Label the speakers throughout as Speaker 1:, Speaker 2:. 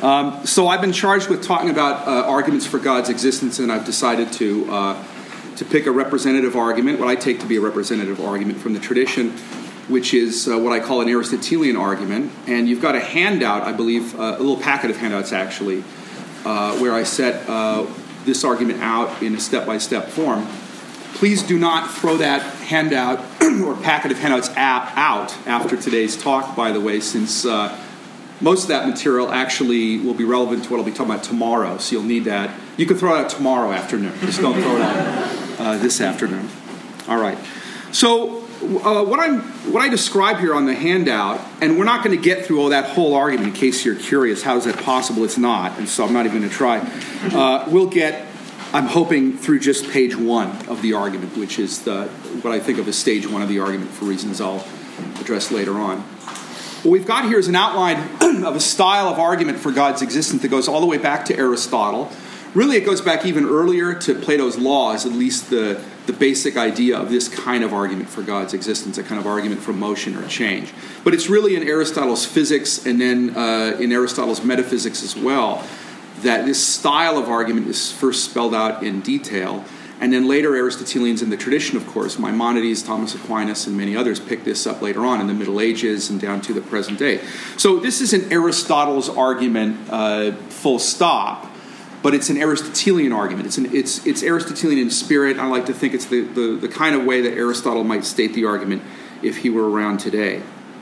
Speaker 1: So I've been charged with talking about arguments for God's existence, and I've decided to pick a representative argument, what I take to be a representative argument from the tradition, which is what I call an Aristotelian argument. And you've got a handout, I believe, a little packet of handouts actually, where I set this argument out in a step-by-step form. Please do not throw that handout or packet of handouts out after today's talk, by the way, since most of that material actually will be relevant to what I'll be talking about tomorrow, so you'll need that. You can throw it out tomorrow afternoon. Just don't throw it out this afternoon. All right. So what I describe here on the handout, and we're not going to get through that whole argument in case you're curious. How is that possible? It's not, and so I'm not even going to try. We'll get, I'm hoping, through just page 1 of the argument, which is what I think of as stage 1 of the argument for reasons I'll address later on. What we've got here is an outline of a style of argument for God's existence that goes all the way back to Aristotle. Really, it goes back even earlier to Plato's Laws, at least the basic idea of this kind of argument for God's existence, a kind of argument for motion or change. But it's really in Aristotle's physics and then in Aristotle's metaphysics as well that this style of argument is first spelled out in detail. And then later Aristotelians in the tradition, of course, Maimonides, Thomas Aquinas, and many others picked this up later on in the Middle Ages and down to the present day. So this isn't Aristotle's argument full stop, but it's an Aristotelian argument. It's Aristotelian in spirit. I like to think it's the kind of way that Aristotle might state the argument if he were around today.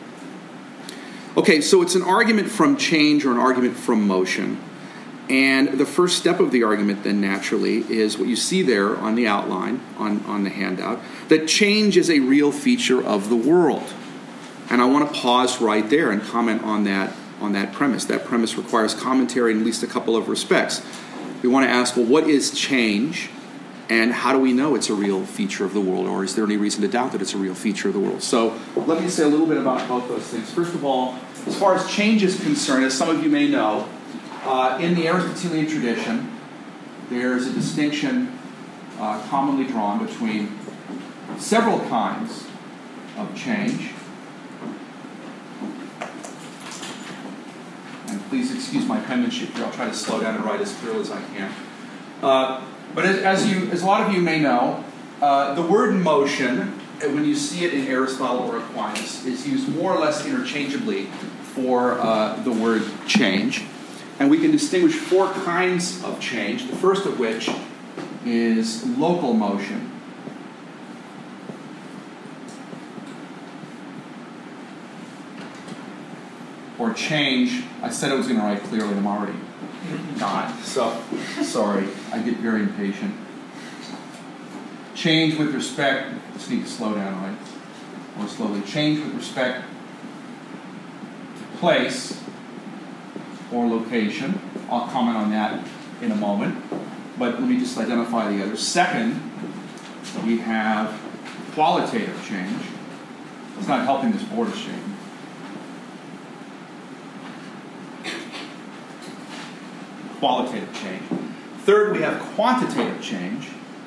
Speaker 1: Okay, so it's an argument from change or an argument from motion. And the first step of the argument, then, naturally, is what you see there on the outline, on the handout, that change is a real feature of the world. And I want to pause right there and comment on that premise. That premise requires commentary in at least a couple of respects. We want to ask, well, what is change? And how do we know it's a real feature of the world? Or is there any reason to doubt that it's a real feature of the world? So let me say a little bit about both those things. First of all, as far as change is concerned, as some of you may know, in the Aristotelian tradition, there's a distinction commonly drawn between several kinds of change. And please excuse my penmanship here. I'll try to slow down and write as clearly as I can. But as a lot of you may know, the word motion, when you see it in Aristotle or Aquinas, is used more or less interchangeably for the word change. And we can distinguish 4 kinds of change, the first of which is local motion. Or change, I said I was going to write clearly, I'm already not. So, sorry, I get very impatient. Change with respect, just need to slow down, right? More slowly. Change with respect to place or location. I'll comment on that in a moment. But let me just identify the others. Second, we have qualitative change. It's not helping this board is shaking. Qualitative change. Third, we have quantitative change.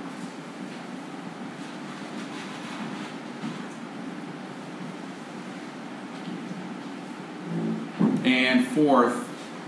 Speaker 1: And fourth,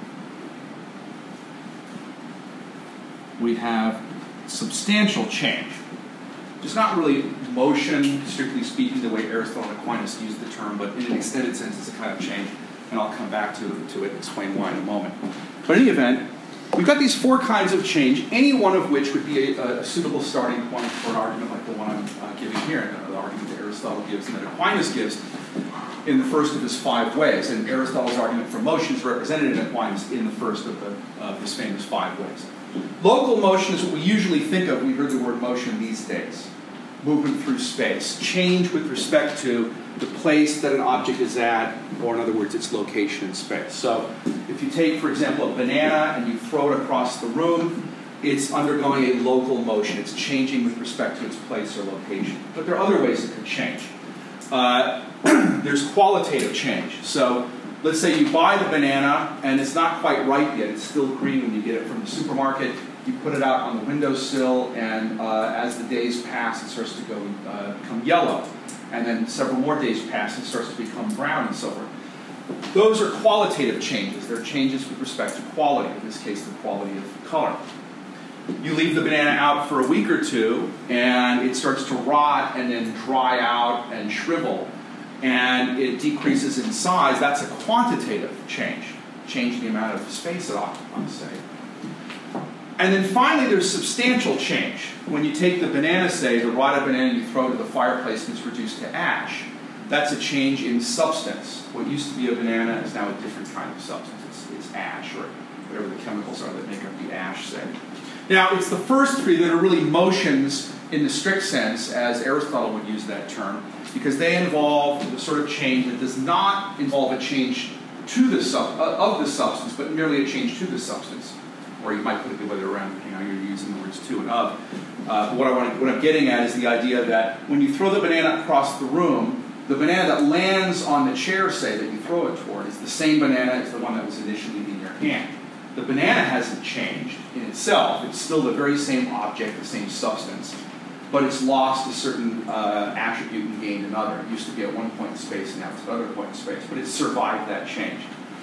Speaker 1: we have substantial change. It's not really motion, strictly speaking, the way Aristotle and Aquinas used the term, but in an extended sense, it's a kind of change, and I'll come back to it and explain why in a moment. But in any event, we've got these 4 kinds of change, any one of which would be a suitable starting point for an argument like the one I'm giving here, the argument that Aristotle gives and that Aquinas gives in the first of his 5 ways. And Aristotle's argument for motion is represented in Aquinas in the first of his famous 5 ways. Local motion is what we usually think of when we heard the word motion these days. Movement through space. Change with respect to the place that an object is at, or in other words, its location in space. So if you take, for example, a banana and you throw it across the room, it's undergoing a local motion. It's changing with respect to its place or location. But there are other ways it can change. There's qualitative change. So let's say you buy the banana and it's not quite ripe yet. It's still green when you get it from the supermarket. You put it out on the windowsill, and as the days pass, it starts to become yellow. And then several more days pass, and it starts to become brown and so forth. Those are qualitative changes. They're changes with respect to quality, in this case, the quality of color. You leave the banana out for a week or two, and it starts to rot and then dry out and shrivel, and it decreases in size. That's a quantitative change the amount of space it occupies, say. And then finally, there's substantial change. When you take the banana, say, the rotted banana, and you throw it to the fireplace and it's reduced to ash, that's a change in substance. What used to be a banana is now a different kind of substance. It's ash, or whatever the chemicals are that make up the ash, say. Now, it's the first three that are really motions in the strict sense, as Aristotle would use that term, because they involve the sort of change that does not involve a change to the of the substance, but merely a change to the substance. Or you might put it the other way around, depending on how you're using the words to and of. What I'm getting at is the idea that when you throw the banana across the room, the banana that lands on the chair, say, that you throw it toward, is the same banana as the one that was initially in your hand. The banana hasn't changed in itself. It's still the very same object, the same substance, but it's lost a certain attribute and gained another. It used to be at one point in space, and now it's at another point in space, but it survived that change.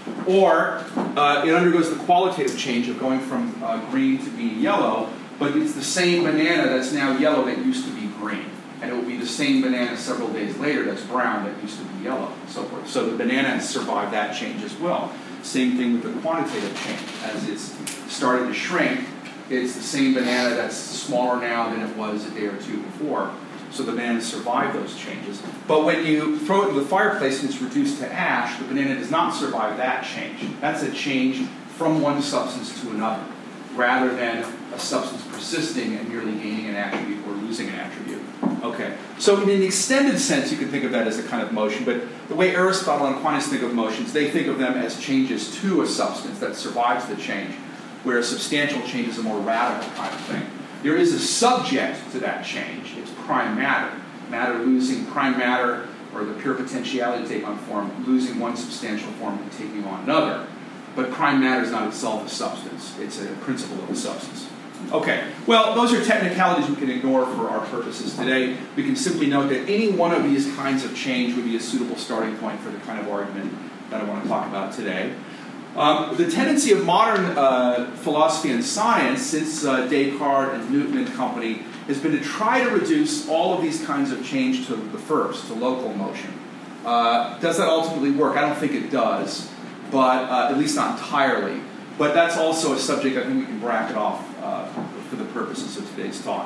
Speaker 1: Or it undergoes the qualitative change of going from green to being yellow, but it's the same banana that's now yellow that used to be green. And it will be the same banana several days later that's brown that used to be yellow, and so forth. So the banana has survived that change as well. Same thing with the quantitative change. As it's started to shrink, it's the same banana that's smaller now than it was a day or two before. So the banana survived those changes. But when you throw it into the fireplace and it's reduced to ash, the banana does not survive that change. That's a change from one substance to another, rather than a substance persisting and merely gaining an attribute or losing an attribute. Okay, so in an extended sense, you can think of that as a kind of motion, but the way Aristotle and Aquinas think of motions, they think of them as changes to a substance that survives the change, whereas substantial change is a more radical kind of thing. There is a subject to that change. It's prime matter. Matter losing prime matter, or the pure potentiality to take on form, losing one substantial form and taking on another. But prime matter is not itself a substance. It's a principle of a substance. Okay, well, those are technicalities we can ignore for our purposes today. We can simply note that any one of these kinds of change would be a suitable starting point for the kind of argument that I want to talk about today. The tendency of modern philosophy and science, since Descartes and Newton and company, has been to try to reduce all of these kinds of change to the first, to local motion. Does that ultimately work? I don't think it does, but at least not entirely. But that's also a subject I think we can bracket off for the purposes of today's talk.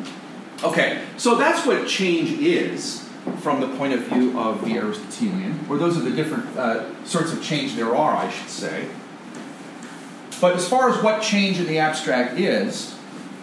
Speaker 1: Okay, so that's what change is from the point of view of the Aristotelian, or those are the different sorts of change there are, I should say. But as far as what change in the abstract is,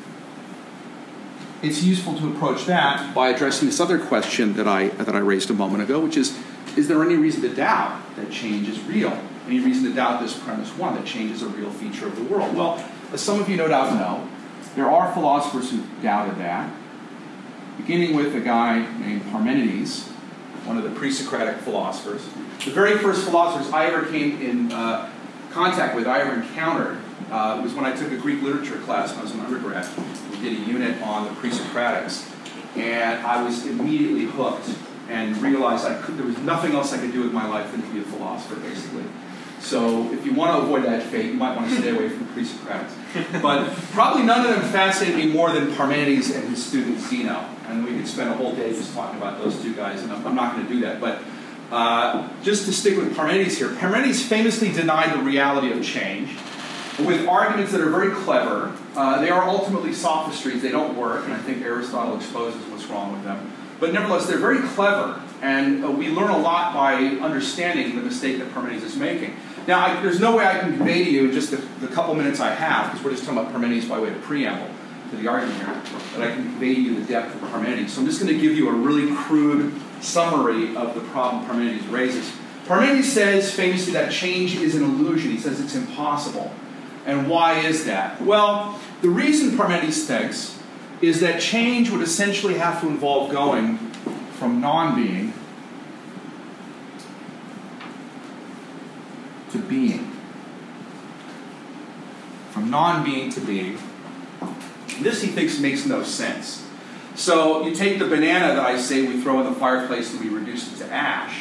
Speaker 1: it's useful to approach that by addressing this other question that I raised a moment ago, which is there any reason to doubt that change is real? Any reason to doubt this premise one, that change is a real feature of the world? Well, as some of you no doubt know, there are philosophers who doubted that, beginning with a guy named Parmenides, one of the pre-Socratic philosophers. The very first philosophers I ever came in contact with, I ever encountered, was when I took a Greek literature class when I was an undergrad. We did a unit on the pre-Socratics, and I was immediately hooked and realized there was nothing else I could do with my life than to be a philosopher, basically. So if you want to avoid that fate, you might want to stay away from the pre-Socratics. But probably none of them fascinated me more than Parmenides and his student Zeno. And we could spend a whole day just talking about those two guys, and I'm not going to do that. But just to stick with Parmenides here, Parmenides famously denied the reality of change with arguments that are very clever. They are ultimately sophistries. They don't work, and I think Aristotle exposes what's wrong with them. But nevertheless, they're very clever, and we learn a lot by understanding the mistake that Parmenides is making. Now, there's no way I can convey to you in just the couple minutes I have, because we're just talking about Parmenides by way of the preamble to the argument here, that I can convey to you the depth of Parmenides. So I'm just going to give you a really crude summary of the problem Parmenides raises. Parmenides says famously that change is an illusion. He says it's impossible. And why is that? Well, the reason Parmenides thinks is that change would essentially have to involve going from non-being to being. From non-being to being. This, he thinks, makes no sense. So you take the banana that I say we throw in the fireplace and we reduce it to ash.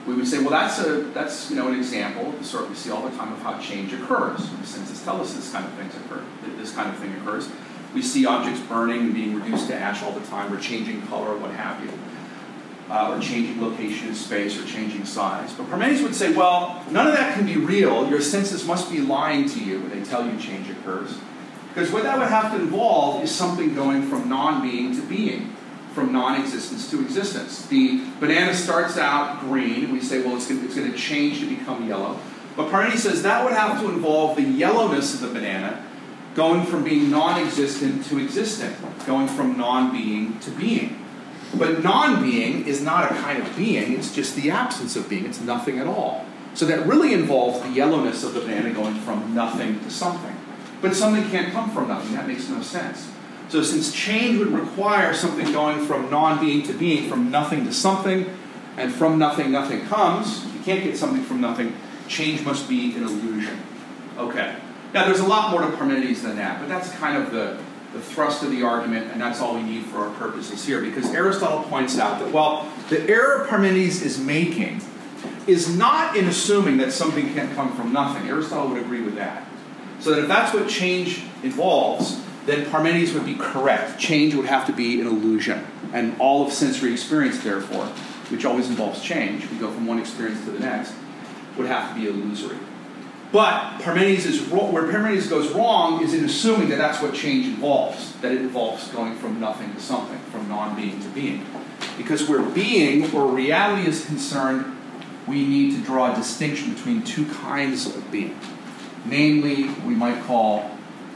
Speaker 1: we would say, well, that's an example of the sort we see all the time of how change occurs. The senses tell us this kind of thing occurs. We see objects burning and being reduced to ash all the time, or changing color, what have you, or changing location in space, or changing size. But Parmenides would say, well, none of that can be real. Your senses must be lying to you when they tell you change occurs. Because what that would have to involve is something going from non-being to being, from non-existence to existence. The banana starts out green, and we say, well, it's going to change to become yellow. But Parmenides says that would have to involve the yellowness of the banana going from being non-existent to existent, going from non-being to being. But non-being is not a kind of being, it's just the absence of being, it's nothing at all. So that really involves the yellowness of the banana going from nothing to something. But something can't come from nothing, that makes no sense. So since change would require something going from non-being to being, from nothing to something, and from nothing, nothing comes, you can't get something from nothing, change must be an illusion. Okay. Now there's a lot more to Parmenides than that, but that's kind of the thrust of the argument, and that's all we need for our purposes here, because Aristotle points out that, well, the error Parmenides is making is not in assuming that something can come from nothing. Aristotle would agree with that. So that if that's what change involves, then Parmenides would be correct. Change would have to be an illusion. And all of sensory experience, therefore, which always involves change, we go from one experience to the next, would have to be illusory. But where Parmenides goes wrong is in assuming that that's what change involves, that it involves going from nothing to something, from non-being to being. Because where being or reality is concerned, we need to draw a distinction between two kinds of being. Namely, we might call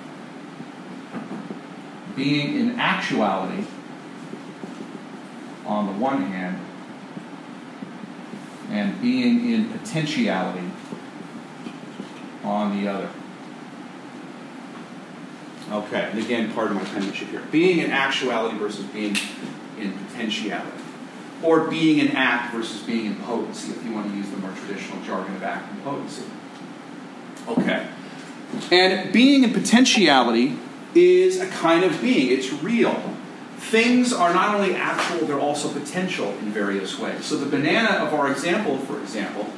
Speaker 1: being in actuality on the one hand, and being in potentiality on the other. Okay, and again, pardon my penmanship here. Being in actuality versus being in potentiality. Or being in act versus being in potency, if you want to use the more traditional jargon of act and potency. Okay. And being in potentiality is a kind of being. It's real. Things are not only actual, they're also potential in various ways. So the banana of our example, for example,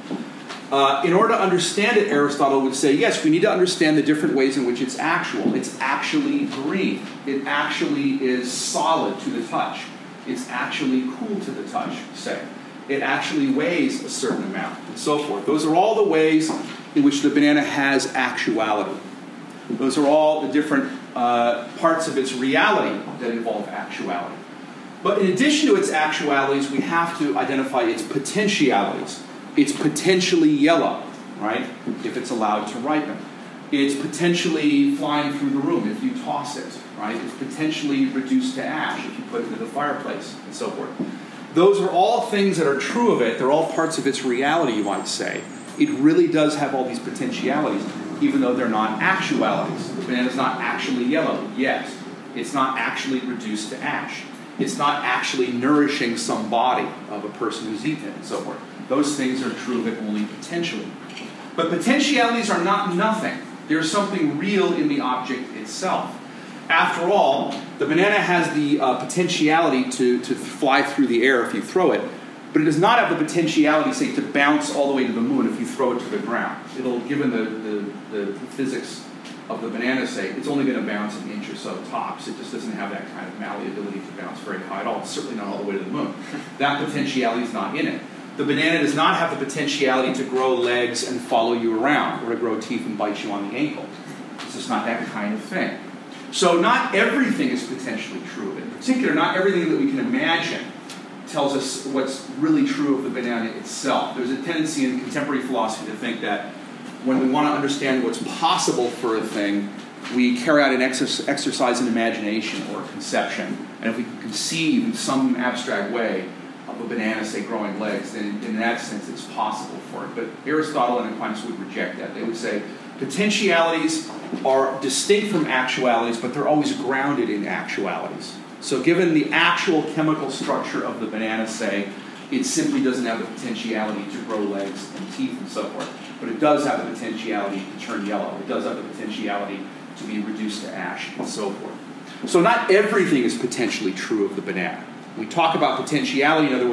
Speaker 1: in order to understand it, Aristotle would say, yes, we need to understand the different ways in which it's actual. It's actually green. It actually is solid to the touch. It's actually cool to the touch, say. It actually weighs a certain amount, and so forth. Those are all the ways in which the banana has actuality. Those are all the different parts of its reality that involve actuality. But in addition to its actualities, we have to identify its potentialities. It's potentially yellow, right, if it's allowed to ripen. It's potentially flying through the room if you toss it, right? It's potentially reduced to ash if you put it into the fireplace, and so forth. Those are all things that are true of it. They're all parts of its reality, you might say. It really does have all these potentialities, even though they're not actualities. The banana's not actually yellow yet. It's not actually reduced to ash. It's not actually nourishing some body of a person who's eaten it, and so forth. Those things are true of it only potentially. But potentialities are not nothing. There's something real in the object itself. After all, the banana has the potentiality to fly through the air if you throw it, but it does not have the potentiality, say, to bounce all the way to the moon if you throw it to the ground. It'll, given the physics of the banana, say, it's only going to bounce an inch or so tops. It just doesn't have that kind of malleability to bounce very high at all. It's certainly not all the way to the moon. That potentiality is not in it. The banana does not have the potentiality to grow legs and follow you around, or to grow teeth and bite you on the ankle. It's just not that kind of thing. So not everything is potentially true. In particular, not everything that we can imagine tells us what's really true of the banana itself. There's a tendency in contemporary philosophy to think that when we want to understand what's possible for a thing, we carry out an exercise in imagination or conception. And if we can conceive in some abstract way of a banana, say, growing legs, then in that sense it's possible for it. But Aristotle and Aquinas would reject that. They would say potentialities are distinct from actualities, but they're always grounded in actualities. So given the actual chemical structure of the banana, say, it simply doesn't have the potentiality to grow legs and teeth and so forth. But it does have the potentiality to turn yellow. It does have the potentiality to be reduced to ash and so forth. So not everything is potentially true of the banana. When we talk about potentiality, in other words,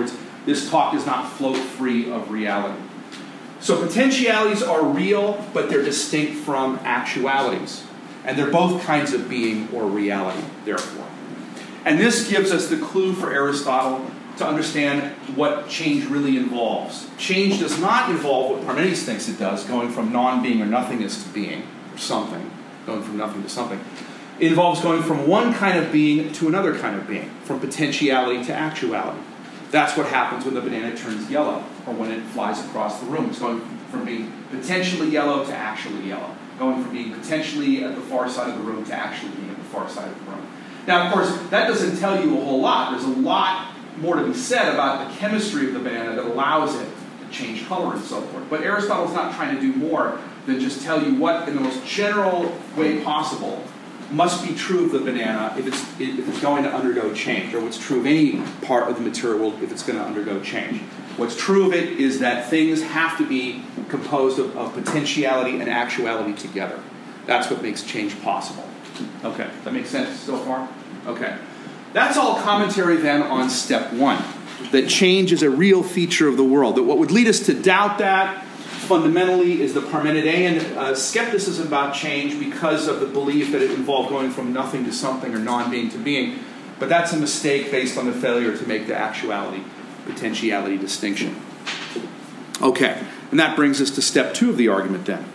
Speaker 1: This talk does not float free of reality. So potentialities are real, but they're distinct from actualities. And they're both kinds of being or reality, therefore. And this gives us the clue for Aristotle to understand what change really involves. Change does not involve what Parmenides thinks it does, going from non-being or nothingness to being, or something, going from nothing to something. It involves going from one kind of being to another kind of being, from potentiality to actuality. That's what happens when the banana turns yellow, or when it flies across the room. It's going from being potentially yellow to actually yellow, going from being potentially at the far side of the room to actually being at the far side of the room. Now, of course, that doesn't tell you a whole lot. There's a lot more to be said about the chemistry of the banana that allows it to change color and so forth. But Aristotle's not trying to do more than just tell you what, in the most general way possible, must be true of the banana if it's going to undergo change, or what's true of any part of the material world if it's going to undergo change. What's true of it is that things have to be composed of potentiality and actuality together. That's what makes change possible. Okay, that makes sense so far? Okay. That's all commentary then on step one, that change is a real feature of the world. That what would lead us to doubt that fundamentally is the Parmenidean skepticism about change because of the belief that it involved going from nothing to something or non-being to being. But that's a mistake based on the failure to make the actuality-potentiality distinction. Okay, and that brings us to step two of the argument then.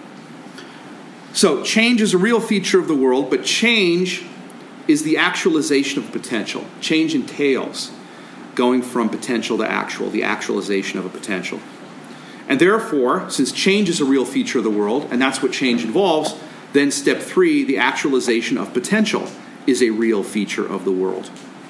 Speaker 1: So change is a real feature of the world, but change is the actualization of potential. Change entails going from potential to actual, the actualization of a potential. And therefore, since change is a real feature of the world, and that's what change involves, then step three, the actualization of potential, is a real feature of the world.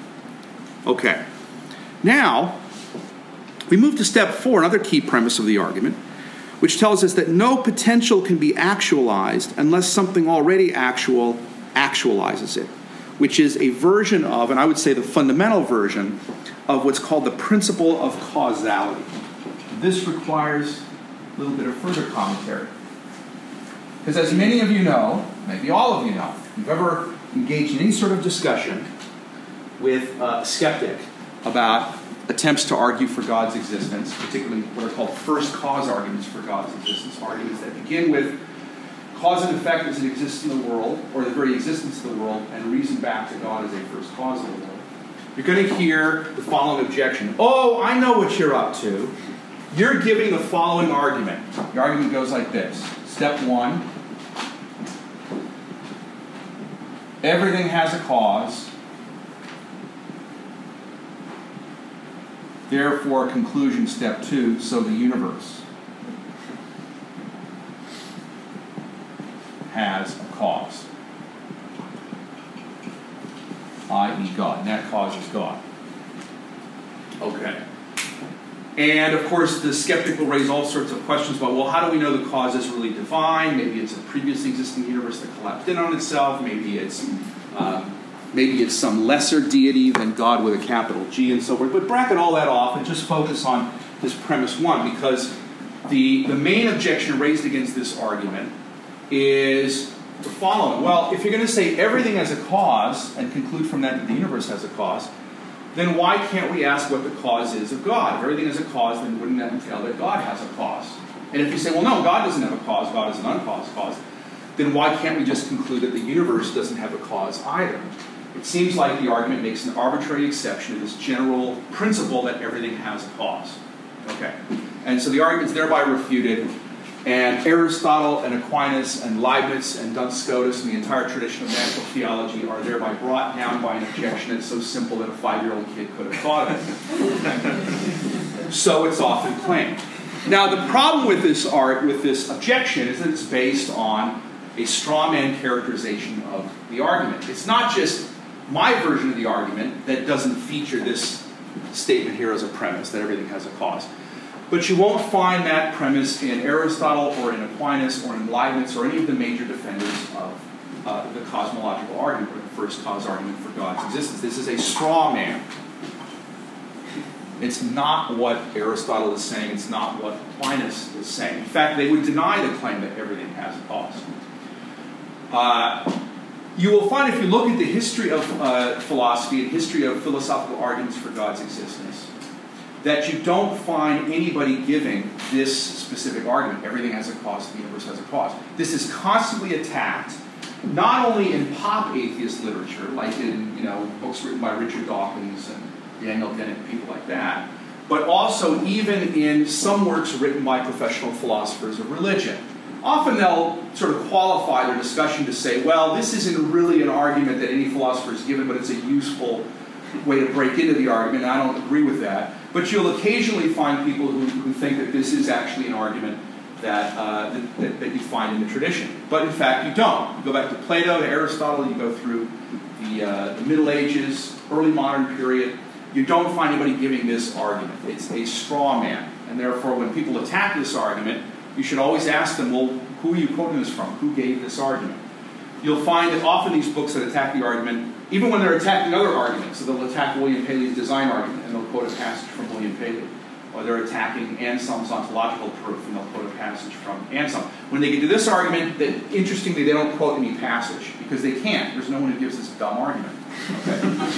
Speaker 1: Okay. Now, we move to step four, another key premise of the argument, which tells us that no potential can be actualized unless something already actual actualizes it, which is a version of, and I would say the fundamental version, of what's called the principle of causality. This requires a little bit of further commentary. Because as many of you know, maybe all of you know, if you've ever engaged in any sort of discussion with a skeptic about attempts to argue for God's existence, particularly what are called first cause arguments for God's existence, arguments that begin with cause and effect as it exists in the world, or the very existence of the world, and reason back to God as a first cause of the world. You're going to hear the following objection. Oh, I know what you're up to. You're giving the following argument. The argument goes like this. Step one, everything has a cause. Therefore, conclusion, step two, so the universe has a cause, i.e. God. And that cause is God. Okay. And, of course, the skeptic will raise all sorts of questions about, well, how do we know the cause is really divine? Maybe it's a previously existing universe that collapsed in on itself. Maybe it's some lesser deity than God with a capital G and so forth. But bracket all that off and just focus on this premise one, because the main objection raised against this argument is the following. Well, if you're going to say everything has a cause and conclude from that the universe has a cause, then why can't we ask what the cause is of God? If everything has a cause, then wouldn't that entail that God has a cause? And if you say, well, no, God doesn't have a cause, God is an uncaused cause, then why can't we just conclude that the universe doesn't have a cause either? It seems like the argument makes an arbitrary exception to this general principle that everything has a cause. Okay. And so the argument's thereby refuted, and Aristotle and Aquinas and Leibniz and Duns Scotus and the entire tradition of natural theology are thereby brought down by an objection that's so simple that a 5-year-old kid could have thought of it. So it's often claimed. Now, the problem with this objection is that it's based on a straw man characterization of the argument. It's not just my version of the argument that doesn't feature this statement here as a premise, that everything has a cause. But you won't find that premise in Aristotle or in Aquinas or in Leibniz or any of the major defenders of the cosmological argument, or the first cause argument for God's existence. This is a straw man. It's not what Aristotle is saying. It's not what Aquinas is saying. In fact, they would deny the claim that everything has a cause. You will find, if you look at the history of philosophy and history of philosophical arguments for God's existence, that you don't find anybody giving this specific argument. Everything has a cost, the universe has a cost. This is constantly attacked, not only in pop atheist literature, like in books written by Richard Dawkins and Daniel Dennett, people like that, but also even in some works written by professional philosophers of religion. Often they'll sort of qualify their discussion to say, well, this isn't really an argument that any philosopher has given, but it's a useful way to break into the argument, and I don't agree with that. But you'll occasionally find people who think that this is actually an argument that you find in the tradition. But in fact, you don't. You go back to Plato, to Aristotle, you go through the Middle Ages, early modern period, you don't find anybody giving this argument. It's a straw man. And therefore, when people attack this argument, you should always ask them, well, who are you quoting this from? Who gave this argument? You'll find that often these books that attack the argument, even when they're attacking other arguments, so they'll attack William Paley's design argument, and they'll quote a passage from William Paley. Or they're attacking Anselm's ontological proof, and they'll quote a passage from Anselm. When they get to this argument, interestingly, they don't quote any passage, because they can't. There's no one who gives this dumb argument. Okay?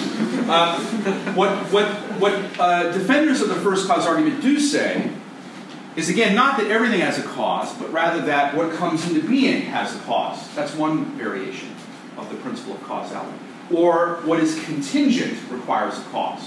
Speaker 1: What defenders of the first cause argument do say is, again, not that everything has a cause, but rather that what comes into being has a cause. That's one variation of the principle of causality. Or what is contingent requires a cause.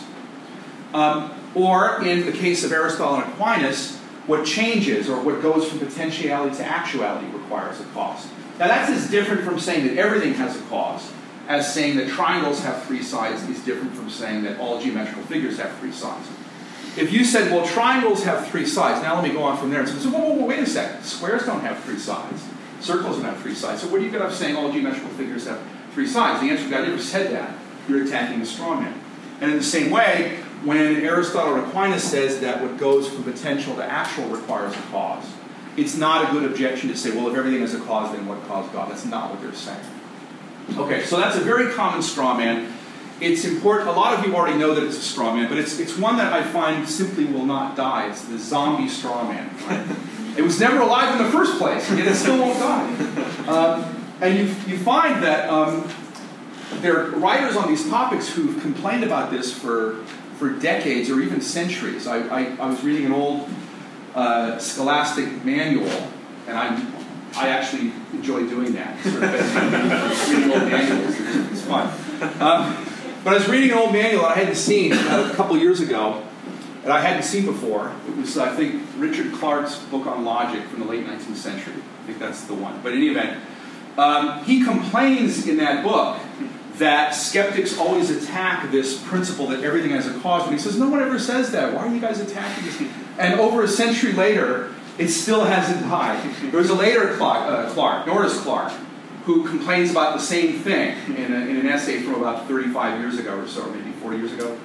Speaker 1: Or, in the case of Aristotle and Aquinas, what changes or what goes from potentiality to actuality requires a cause. Now, that's as different from saying that everything has a cause as saying that triangles have three sides is different from saying that all geometrical figures have three sides. If you said, well, triangles have three sides, now let me go on from there and say, so, whoa, wait a second. Squares don't have three sides. Circles don't have three sides. So where do you get up saying all geometrical figures have three sides? The answer is, I never said that. You're attacking the straw man. And in the same way, when Aristotle or Aquinas says that what goes from potential to actual requires a cause, it's not a good objection to say, well, if everything has a cause, then what caused God? That's not what they're saying. Okay, so that's a very common straw man. It's important. A lot of you already know that it's a straw man, but it's one that I find simply will not die. It's the zombie straw man. Right? It was never alive in the first place, and it still won't die. And you find that there are writers on these topics who've complained about this for decades or even centuries. I was reading an old scholastic manual, and I actually enjoy doing that. Sort of reading old manuals. It's fun. But I was reading an old manual that I hadn't seen a couple years ago, that I hadn't seen before. It was, I think, Richard Clarke's book on logic from the late 19th century. I think that's the one. But in any event, he complains in that book that skeptics always attack this principle that everything has a cause. But he says, no one ever says that. Why are you guys attacking this? And over a century later, it still hasn't died. There was a later Clarke, Norris Clarke, who complains about the same thing in an essay from about 35 years ago or so, maybe 40 years ago.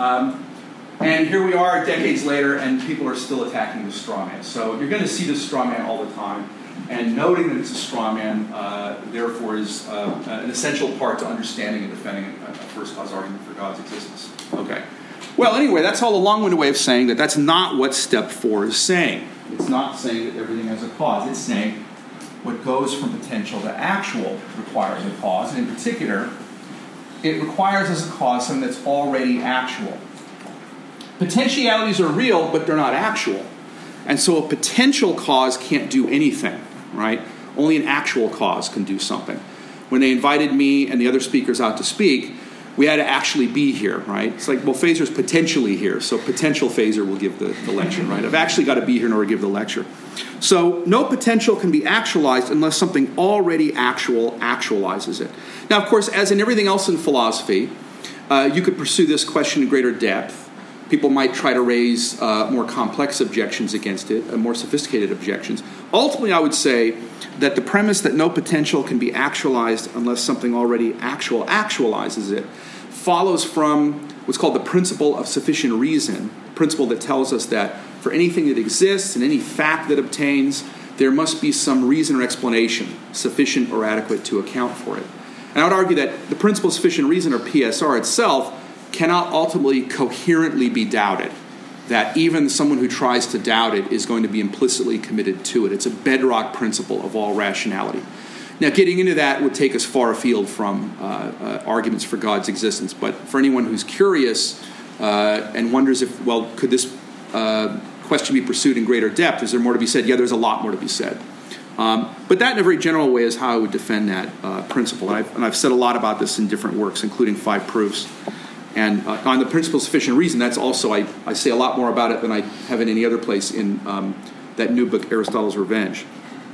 Speaker 1: And here we are decades later, and people are still attacking the straw man. So you're going to see this straw man all the time. And noting that it's a straw man, therefore, is an essential part to understanding and defending a first cause argument for God's existence. Okay. Well, anyway, that's all a long-winded way of saying that that's not what step 4 is saying. It's not saying that everything has a cause. It's saying what goes from potential to actual requires a cause. And in particular, it requires as a cause something that's already actual. Potentialities are real, but they're not actual. And so a potential cause can't do anything, right? Only an actual cause can do something. When they invited me and the other speakers out to speak, we had to actually be here, right? It's like, well, Phaser's potentially here, so potential Phaser will give the lecture, right? I've actually got to be here in order to give the lecture. So no potential can be actualized unless something already actual actualizes it. Now, of course, as in everything else in philosophy, you could pursue this question in greater depth. People might try to raise more complex objections against it, more sophisticated objections. Ultimately, I would say that the premise that no potential can be actualized unless something already actual actualizes it follows from what's called the principle of sufficient reason, a principle that tells us that for anything that exists and any fact that obtains, there must be some reason or explanation sufficient or adequate to account for it. And I would argue that the principle of sufficient reason, or PSR itself, cannot ultimately coherently be doubted, that even someone who tries to doubt it is going to be implicitly committed to it. It's a bedrock principle of all rationality. Now, getting into that would take us far afield from arguments for God's existence, but for anyone who's curious and wonders if, well, could this question be pursued in greater depth. Is there more to be said? Yeah, there's a lot more to be said. But that, in a very general way, is how I would defend that principle. And I've said a lot about this in different works, including 5 Proofs. And on the principle of sufficient reason, that's also, I say a lot more about it than I have in any other place in that new book, Aristotle's Revenge.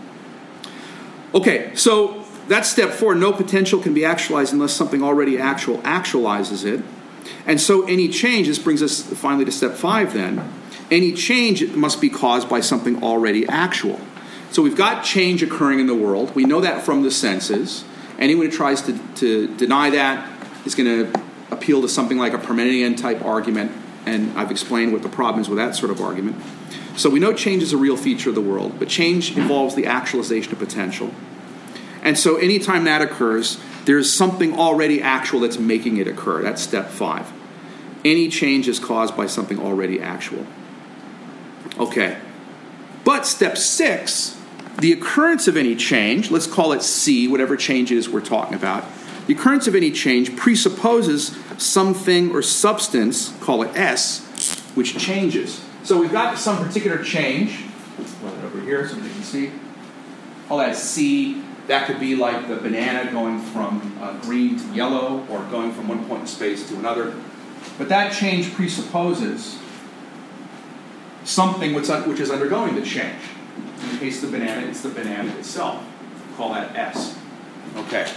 Speaker 1: Okay, so that's step 4. No potential can be actualized unless something already actual actualizes it. And so any change, this brings us finally to step 5 then, any change must be caused by something already actual. So we've got change occurring in the world. We know that from the senses. Anyone who tries to deny that is going to appeal to something like a Parmenidean type argument, and I've explained what the problem is with that sort of argument. So we know change is a real feature of the world, but change involves the actualization of potential. And so anytime that occurs, there's something already actual that's making it occur. That's step 5. Any change is caused by something already actual. Okay. But step 6, the occurrence of any change, let's call it C, whatever change it is we're talking about, the occurrence of any change presupposes something or substance, call it S, which changes. So we've got some particular change. Run it over here so you can see. Call that C. That could be like the banana going from green to yellow, or going from one point in space to another. But that change presupposes something which is undergoing the change. In the case of the banana, it's the banana itself. Call that S. Okay.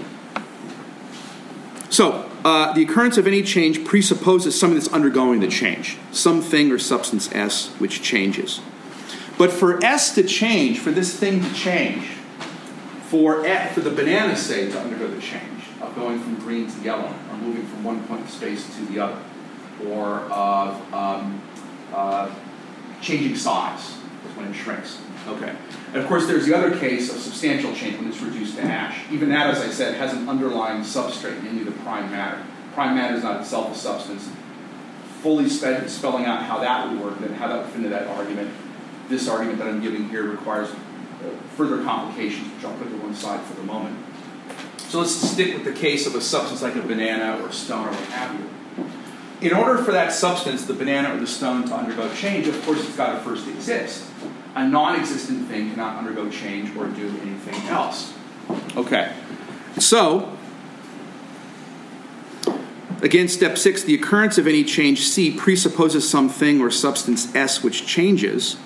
Speaker 1: So, the occurrence of any change presupposes something that's undergoing the change. Something or substance S which changes. But for S to change, for this thing to change, for the banana, say, to undergo the change of going from green to yellow, or moving from one point of space to the other, or of changing size when it shrinks. Okay. And of course, there's the other case of substantial change when it's reduced to ash. Even that, as I said, has an underlying substrate, namely the prime matter. Prime matter is not itself a substance. Fully spelling out how that would work and how that would fit into that argument. This argument that I'm giving here requires further complications, which I'll put to one side for the moment. So let's stick with the case of a substance like a banana or a stone or what have you. In order for that substance, the banana or the stone, to undergo change, of course, it's got to first exist. A non-existent thing cannot undergo change or do anything else. Okay. So, again, step 6, the occurrence of any change C presupposes something or substance S which changes,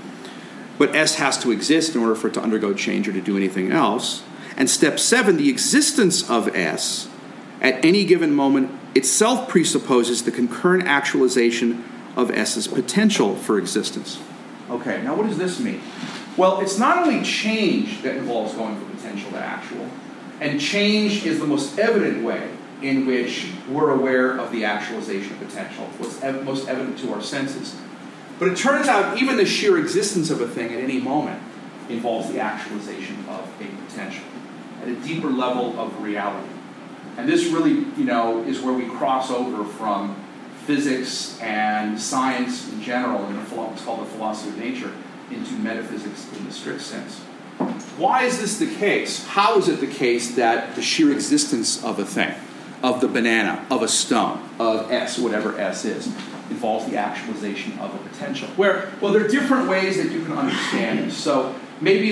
Speaker 1: but S has to exist in order for it to undergo change or to do anything else. And step 7, the existence of S at any given moment itself presupposes the concurrent actualization of S's potential for existence. Okay, now what does this mean? Well, it's not only change that involves going from potential to actual, and change is the most evident way in which we're aware of the actualization of potential. What's most evident to our senses. But it turns out even the sheer existence of a thing at any moment involves the actualization of a potential at a deeper level of reality. And this really, is where we cross over from physics and science in general, and what's called the philosophy of nature, into metaphysics in the strict sense. Why is this the case? How is it the case that the sheer existence of a thing, of the banana, of a stone, of S, whatever S is, involves the actualization of a potential? Well, there are different ways that you can understand it. So maybe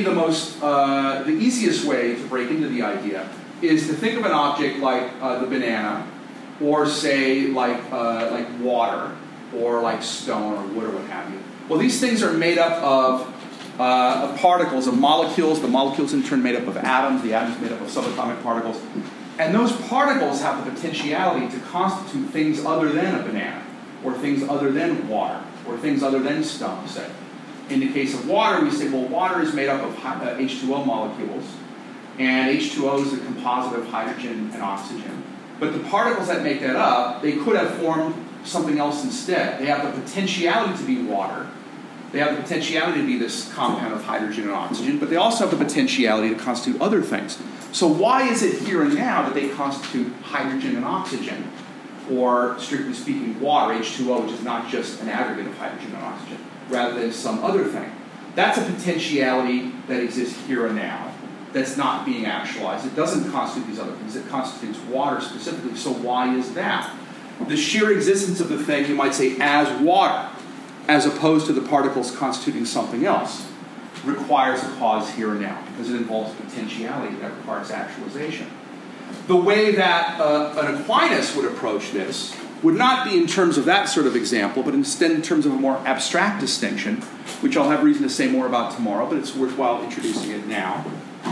Speaker 1: the easiest way to break into the idea is to think of an object like the banana, or say like water, or like stone or wood or what have you. Well, these things are made up of particles, of molecules. The molecules in turn made up of atoms. The atoms made up of subatomic particles. And those particles have the potentiality to constitute things other than a banana, or things other than water, or things other than stone, say. In the case of water, we say, well, water is made up of H2O molecules, and H2O is a composite of hydrogen and oxygen. But the particles that make that up, they could have formed something else instead. They have the potentiality to be water. They have the potentiality to be this compound of hydrogen and oxygen, but they also have the potentiality to constitute other things. So why is it here and now that they constitute hydrogen and oxygen? Or, strictly speaking, water, H2O, which is not just an aggregate of hydrogen and oxygen, rather than some other thing. That's a potentiality that exists here and now that's not being actualized. It doesn't constitute these other things. It constitutes water specifically. So why is that? The sheer existence of the thing, you might say, as water, as opposed to the particles constituting something else, requires a cause here and now, because it involves potentiality that requires actualization. The way that an Aquinas would approach this would not be in terms of that sort of example, but instead in terms of a more abstract distinction, which I'll have reason to say more about tomorrow, but it's worthwhile introducing it now.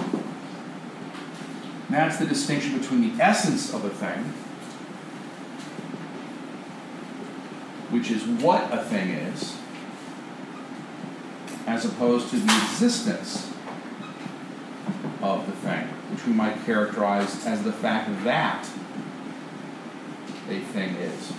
Speaker 1: And that's the distinction between the essence of a thing, which is what a thing is, as opposed to the existence of the thing, which we might characterize as the fact that a thing is.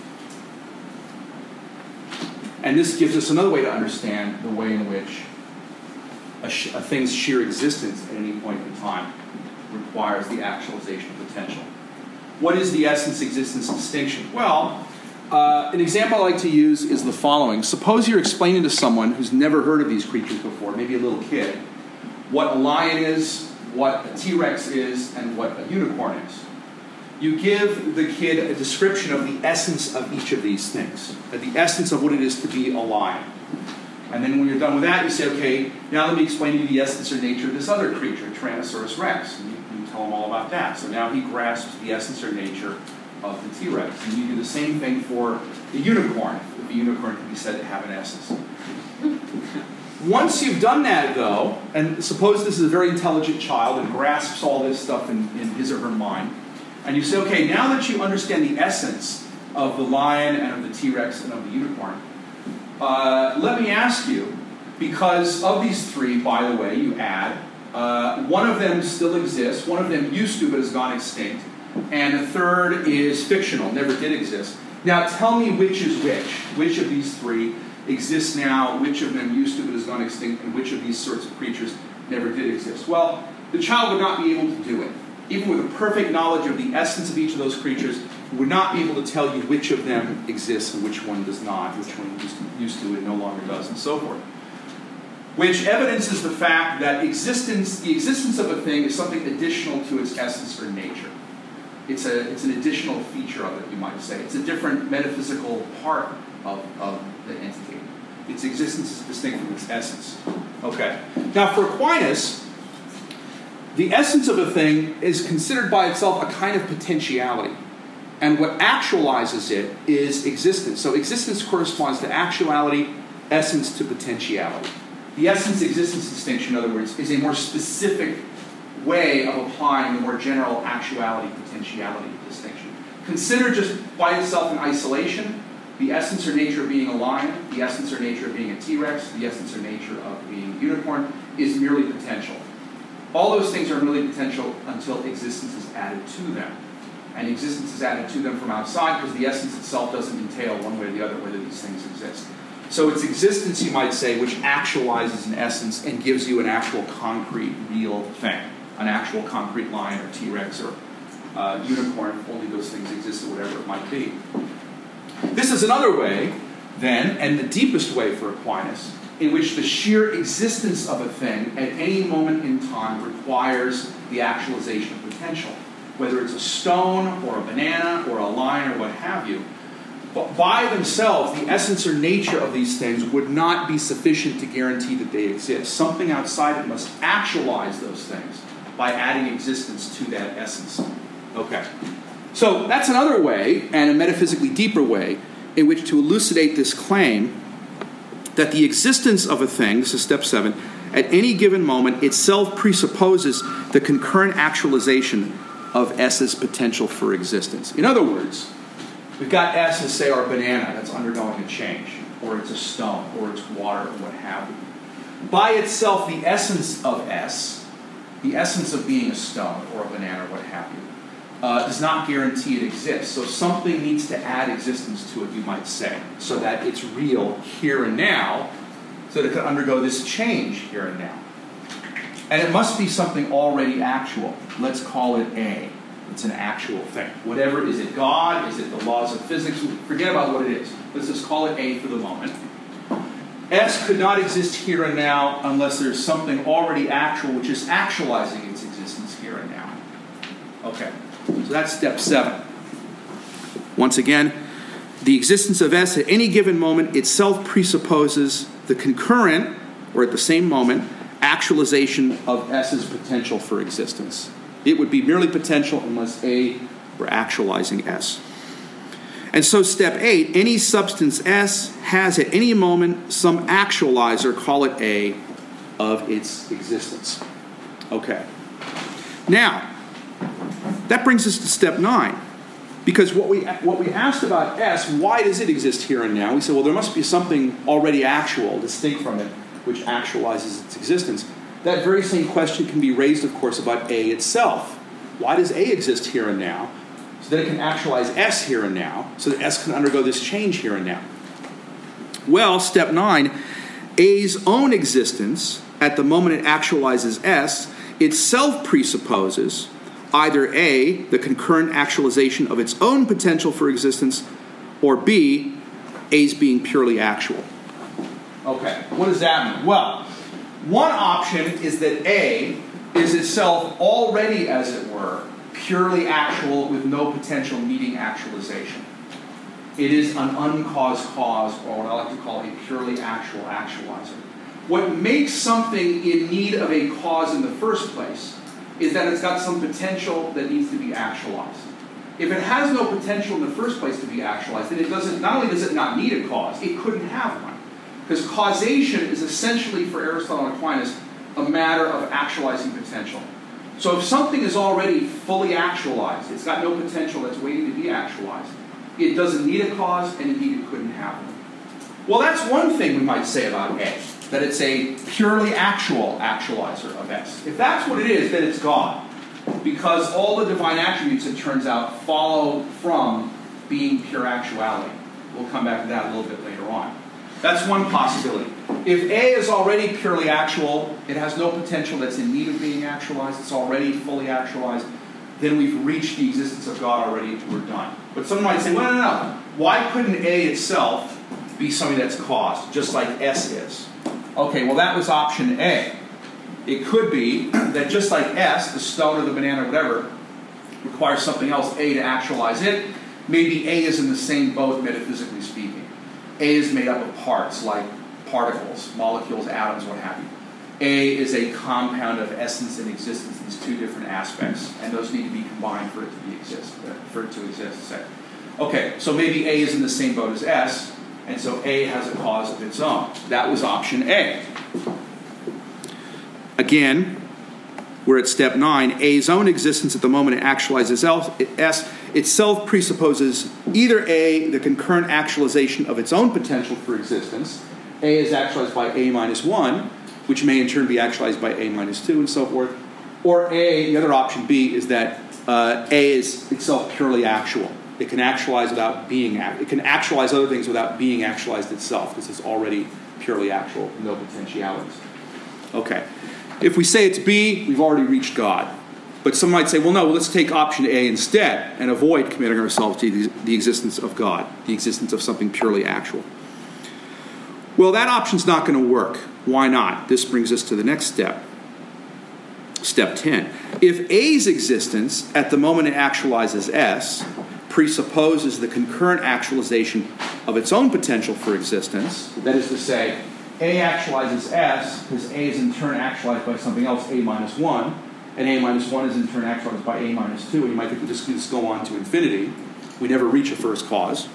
Speaker 1: And this gives us another way to understand the way in which a thing's sheer existence at any point in time requires the actualization of potential. What is the essence-existence distinction? Well, an example I like to use is the following. Suppose you're explaining to someone who's never heard of these creatures before, maybe a little kid, what a lion is, what a T-Rex is, and what a unicorn is. You give the kid a description of the essence of each of these things, the essence of what it is to be a lion. And then when you're done with that, you say, okay, now let me explain to you the essence or nature of this other creature, Tyrannosaurus rex. And you tell him all about that. So now he grasps the essence or nature of the T-Rex. And you do the same thing for the unicorn, if the unicorn can be said to have an essence. Once you've done that, though, and suppose this is a very intelligent child and grasps all this stuff in his or her mind, and you say, okay, now that you understand the essence of the lion and of the T-Rex and of the unicorn, let me ask you, because of these three, by the way, you add, one of them still exists, one of them used to but has gone extinct, and the third is fictional, never did exist. Now tell me which is which of these three exists now, which of them used to but has gone extinct, and which of these sorts of creatures never did exist. Well, the child would not be able to do it. Even with a perfect knowledge of the essence of each of those creatures, would not be able to tell you which of them exists and which one does not, which one used to and no longer does, and so forth. Which evidences the fact that the existence of a thing is something additional to its essence or nature. It's an additional feature of it, you might say. It's a different metaphysical part of the entity. Its existence is distinct from its essence. Okay. Now for Aquinas, the essence of a thing is considered by itself a kind of potentiality. And what actualizes it is existence. So existence corresponds to actuality, essence to potentiality. The essence-existence distinction, in other words, is a more specific way of applying the more general actuality-potentiality distinction. Consider just by itself in isolation, the essence or nature of being a lion, the essence or nature of being a T-Rex, the essence or nature of being a unicorn is merely potential. All those things are merely potential until existence is added to them. And existence is added to them from outside because the essence itself doesn't entail one way or the other whether these things exist. So it's existence, you might say, which actualizes an essence and gives you an actual concrete, real thing. An actual concrete lion or T-Rex or unicorn, if only those things exist or whatever it might be. This is another way, then, and the deepest way for Aquinas, in which the sheer existence of a thing at any moment in time requires the actualization of potential. Whether it's a stone or a banana or a lion or what have you, but by themselves, the essence or nature of these things would not be sufficient to guarantee that they exist. Something outside it must actualize those things by adding existence to that essence. Okay. So that's another way, and a metaphysically deeper way, in which to elucidate this claim that the existence of a thing, this is step 7, at any given moment itself presupposes the concurrent actualization of S's potential for existence. In other words, we've got S as, say, our banana that's undergoing a change, or it's a stone, or it's water, or what have you. By itself, the essence of S, the essence of being a stone, or a banana, or what have you, does not guarantee it exists. So something needs to add existence to it, you might say, so that it's real here and now, so that it can undergo this change here and now. And it must be something already actual. Let's call it A. It's an actual thing. Whatever, is it God? Is it the laws of physics? Forget about what it is. Let's just call it A for the moment. S could not exist here and now unless there's something already actual which is actualizing its existence here and now. Okay, so that's step 7. Once again, the existence of S at any given moment itself presupposes the concurrent, or at the same moment, actualization of S's potential for existence. It would be merely potential unless A were actualizing S. And so step 8, any substance S has at any moment some actualizer, call it A, of its existence. Okay. Now, that brings us to step 9. Because what we asked about S, why does it exist here and now? We said, well, there must be something already actual, distinct from it, which actualizes its existence. That very same question can be raised, of course, about A itself. Why does A exist here and now? So that it can actualize S here and now, so that S can undergo this change here and now. Well, step 9, A's own existence at the moment it actualizes S itself presupposes either A, the concurrent actualization of its own potential for existence, or B, A's being purely actual. Okay, what does that mean? Well, one option is that A is itself already, as it were, purely actual with no potential needing actualization. It is an uncaused cause, or what I like to call a purely actual actualizer. What makes something in need of a cause in the first place is that it's got some potential that needs to be actualized. If it has no potential in the first place to be actualized, then it doesn't. Not only does it not need a cause, it couldn't have one. Because causation is essentially, for Aristotle and Aquinas, a matter of actualizing potential. So if something is already fully actualized, it's got no potential that's waiting to be actualized, it doesn't need a cause, and indeed it couldn't have one. Well, that's one thing we might say about A, that it's a purely actual actualizer of S. If that's what it is, then it's God. Because all the divine attributes, it turns out, follow from being pure actuality. We'll come back to that a little bit later on. That's one possibility. If A is already purely actual, it has no potential that's in need of being actualized, it's already fully actualized, then we've reached the existence of God already, we're done. But someone might say, well, no. Why couldn't A itself be something that's caused, just like S is? Okay, well, that was option A. It could be that just like S, the stone or the banana or whatever, requires something else, A, to actualize it. Maybe A is in the same boat, metaphysically speaking. A is made up of parts, like particles, molecules, atoms, what have you. A is a compound of essence and existence, these two different aspects, and those need to be combined for it to exist. Okay, so maybe A is in the same boat as S, and so A has a cause of its own. That was option A. Again, we're at step 9. A's own existence at the moment it actualizes S itself presupposes either A, the concurrent actualization of its own potential for existence. A is actualized by A minus 1, which may in turn be actualized by A minus 2, and so forth. Or A, the other option B, is that A is itself purely actual. It can actualize without being it can actualize other things without being actualized itself, because it's already purely actual, no potentialities. Okay. If we say it's B, we've already reached God. But some might say, well, no, let's take option A instead and avoid committing ourselves to the existence of God, the existence of something purely actual. Well, that option's not going to work. Why not? This brings us to the next step. Step 10. If A's existence at the moment it actualizes S presupposes the concurrent actualization of its own potential for existence, that is to say, A actualizes S because A is in turn actualized by something else, A minus 1, and A minus 1 is in turn actualized by A minus 2, and you might think we just go on to infinity. We never reach a first cause.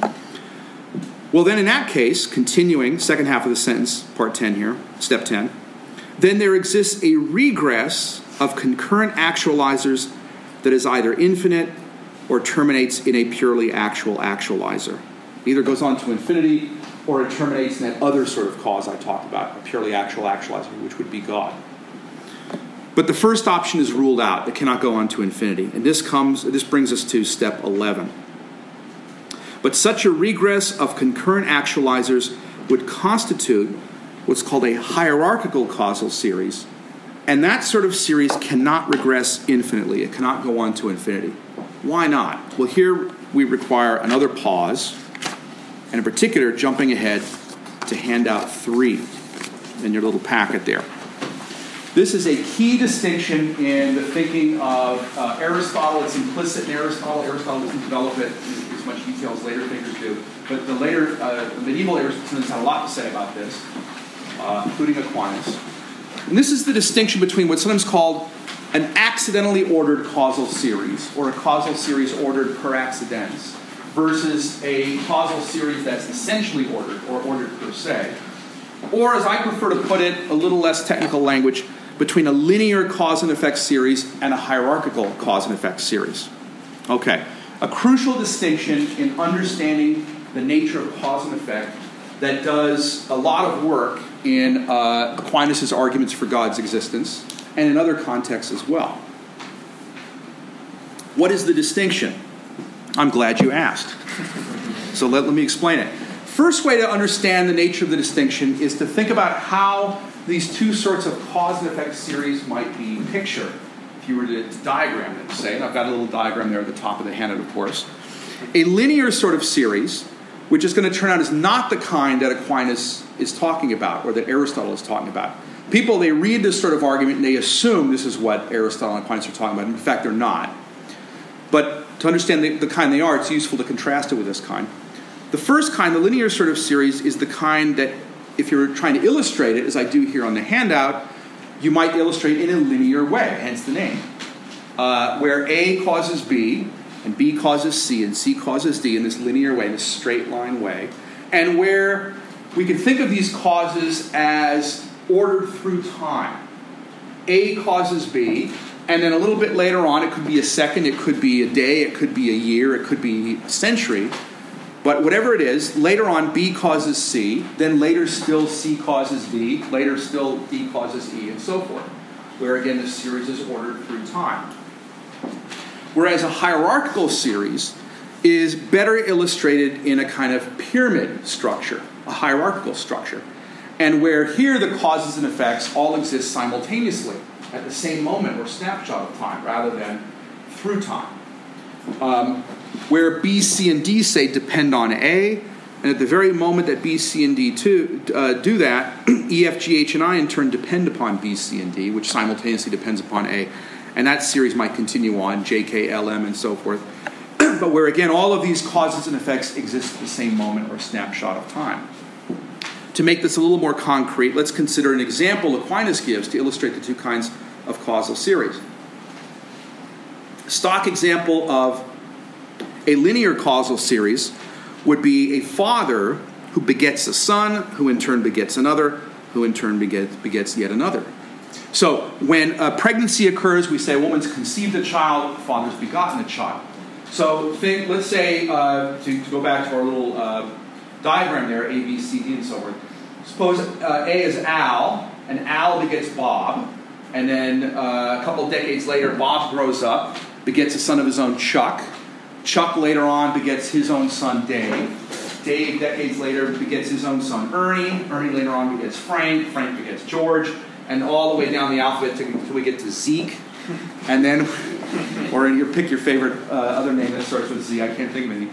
Speaker 1: Well, then in that case, continuing, second half of the sentence, part 10 here, step 10, then there exists a regress of concurrent actualizers that is either infinite or terminates in a purely actual actualizer. Either goes on to infinity or it terminates in that other sort of cause I talked about, a purely actual actualizer, which would be God. But the first option is ruled out. It cannot go on to infinity. And this brings us to step 11. But such a regress of concurrent actualizers would constitute what's called a hierarchical causal series. And that sort of series cannot regress infinitely. It cannot go on to infinity. Why not? Well, here we require another pause, and in particular, jumping ahead to handout 3 in your little packet there. This is a key distinction in the thinking of Aristotle. It's implicit in Aristotle. Aristotle doesn't develop it. It's as much detail as later thinkers do. But the medieval Aristotelians had a lot to say about this, including Aquinas. And this is the distinction between what's sometimes called an accidentally ordered causal series, or a causal series ordered per accidens, versus a causal series that's essentially ordered, or ordered per se. Or, as I prefer to put it, a little less technical language, between a linear cause and effect series and a hierarchical cause and effect series. Okay, a crucial distinction in understanding the nature of cause and effect that does a lot of work in Aquinas' arguments for God's existence, and in other contexts as well. What is the distinction? I'm glad you asked. So let me explain it. First way to understand the nature of the distinction is to think about how these two sorts of cause and effect series might be pictured. If you were to diagram them, say, and I've got a little diagram there at the top of the handout, of course. A linear sort of series, which is going to turn out as not the kind that Aquinas is talking about, or that Aristotle is talking about. People, they read this sort of argument and they assume this is what Aristotle and Aquinas are talking about. In fact, they're not. But to understand the kind they are, it's useful to contrast it with this kind. The first kind, the linear sort of series, is the kind that, if you're trying to illustrate it, as I do here on the handout, you might illustrate in a linear way, hence the name. Where A causes B, and B causes C, and C causes D in this linear way, in this straight line way. And where we can think of these causes as ordered through time. A causes B, and then a little bit later on, it could be a second, it could be a day, it could be a year, it could be a century. But whatever it is, later on B causes C, then later still C causes D, later still D causes E, and so forth. Where again, the series is ordered through time. Whereas a hierarchical series is better illustrated in a kind of pyramid structure, a hierarchical structure. And where here the causes and effects all exist simultaneously at the same moment or snapshot of time rather than through time. Where B, C, and D, say, depend on A, and at the very moment that B, C, and D do that, E, F, G, H, and I in turn depend upon B, C, and D, which simultaneously depends upon A. And that series might continue on, J, K, L, M, and so forth. But where, again, all of these causes and effects exist at the same moment or snapshot of time. To make this a little more concrete, let's consider an example Aquinas gives to illustrate the two kinds of causal series. Stock example of a linear causal series would be a father who begets a son, who in turn begets another, who in turn begets yet another. So when a pregnancy occurs, we say a woman's conceived a child, the father's begotten a child. So let's say, to go back to our little diagram there, A, B, C, D, and so forth. Suppose A is Al, and Al begets Bob, and then a couple decades later, Bob grows up, begets a son of his own, Chuck. Chuck later on begets his own son, Dave. Dave, decades later, begets his own son, Ernie. Ernie later on begets Frank. Frank begets George. And all the way down the alphabet until we get to Zeke. And then, or pick your favorite other name that starts with Z. I can't think of any.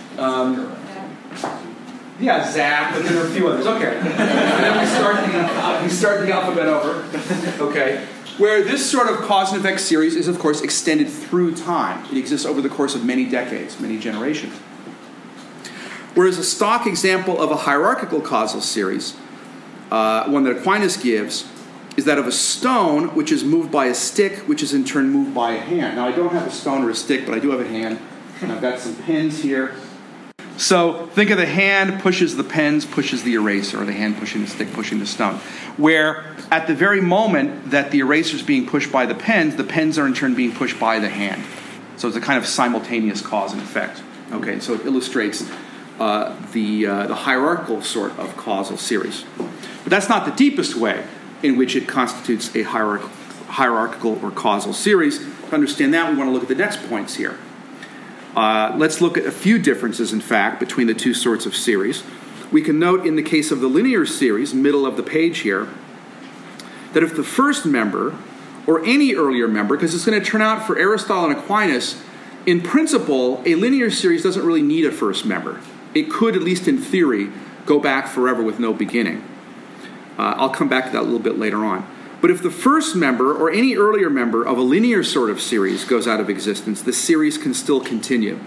Speaker 1: Yeah, Zach, but there are a few others. Okay. And then we start the alphabet over. Okay. Where this sort of cause and effect series is, of course, extended through time. It exists over the course of many decades, many generations. Whereas a stock example of a hierarchical causal series, one that Aquinas gives, is that of a stone which is moved by a stick, which is in turn moved by a hand. Now, I don't have a stone or a stick, but I do have a hand. And I've got some pens here. So think of the hand pushes the pens, pushes the eraser, or the hand pushing the stick, pushing the stone. Where at the very moment that the eraser is being pushed by the pens are in turn being pushed by the hand. So it's a kind of simultaneous cause and effect. Okay, so it illustrates the hierarchical sort of causal series. But that's not the deepest way in which it constitutes a hierarchical or causal series. To understand that, we want to look at the next points here. Let's look at a few differences, in fact, between the two sorts of series. We can note in the case of the linear series, middle of the page here, that if the first member, or any earlier member, because it's going to turn out for Aristotle and Aquinas, in principle, a linear series doesn't really need a first member. It could, at least in theory, go back forever with no beginning. I'll come back to that a little bit later on. But if the first member or any earlier member of a linear sort of series goes out of existence, the series can still continue.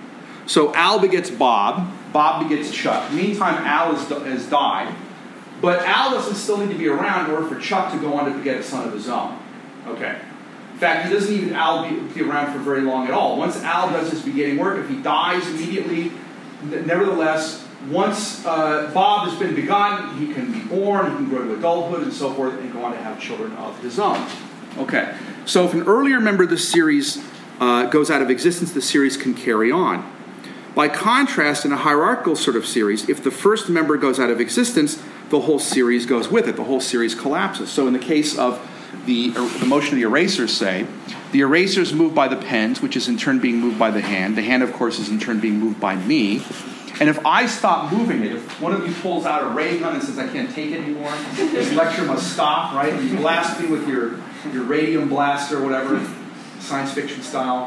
Speaker 1: So Al begets Bob. Bob begets Chuck. Meantime, Al has died. But Al doesn't still need to be around in order for Chuck to go on to beget a son of his own. Okay. In fact, he doesn't even be around for very long at all. Once Al does his begetting work, if he dies immediately, nevertheless, once Bob has been begotten, he can be born, he can grow to adulthood and so forth, and go on to have children of his own. Okay. So if an earlier member of the series goes out of existence, the series can carry on. By contrast, in a hierarchical sort of series, if the first member goes out of existence, the whole series goes with it. The whole series collapses. So in the case of the motion of the erasers, say, the erasers move by the pens, which is in turn being moved by the hand. The hand, of course, is in turn being moved by me. And if I stop moving it, if one of you pulls out a ray gun and says, I can't take it anymore, this lecture must stop, right? And you blast me with your radium blaster or whatever, science fiction style,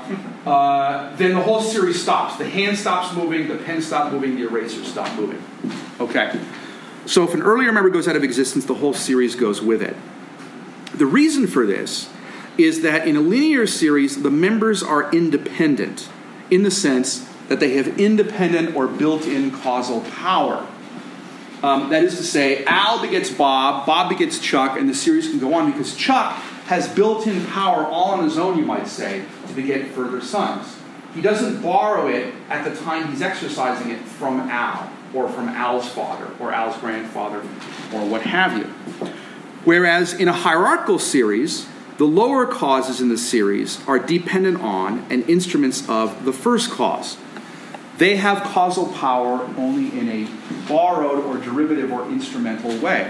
Speaker 1: then the whole series stops. The hand stops moving, the pen stops moving, the erasers stop moving. Okay. So if an earlier member goes out of existence, the whole series goes with it. The reason for this is that in a linear series, the members are independent in the sense that they have independent or built-in causal power. That is to say, Al begets Bob, Bob begets Chuck, and the series can go on because Chuck has built-in power all on his own, you might say, to beget further sons. He doesn't borrow it at the time he's exercising it from Al, or from Al's father, or Al's grandfather, or what have you. Whereas in a hierarchical series, the lower causes in the series are dependent on and instruments of the first cause. They have causal power only in a borrowed or derivative or instrumental way.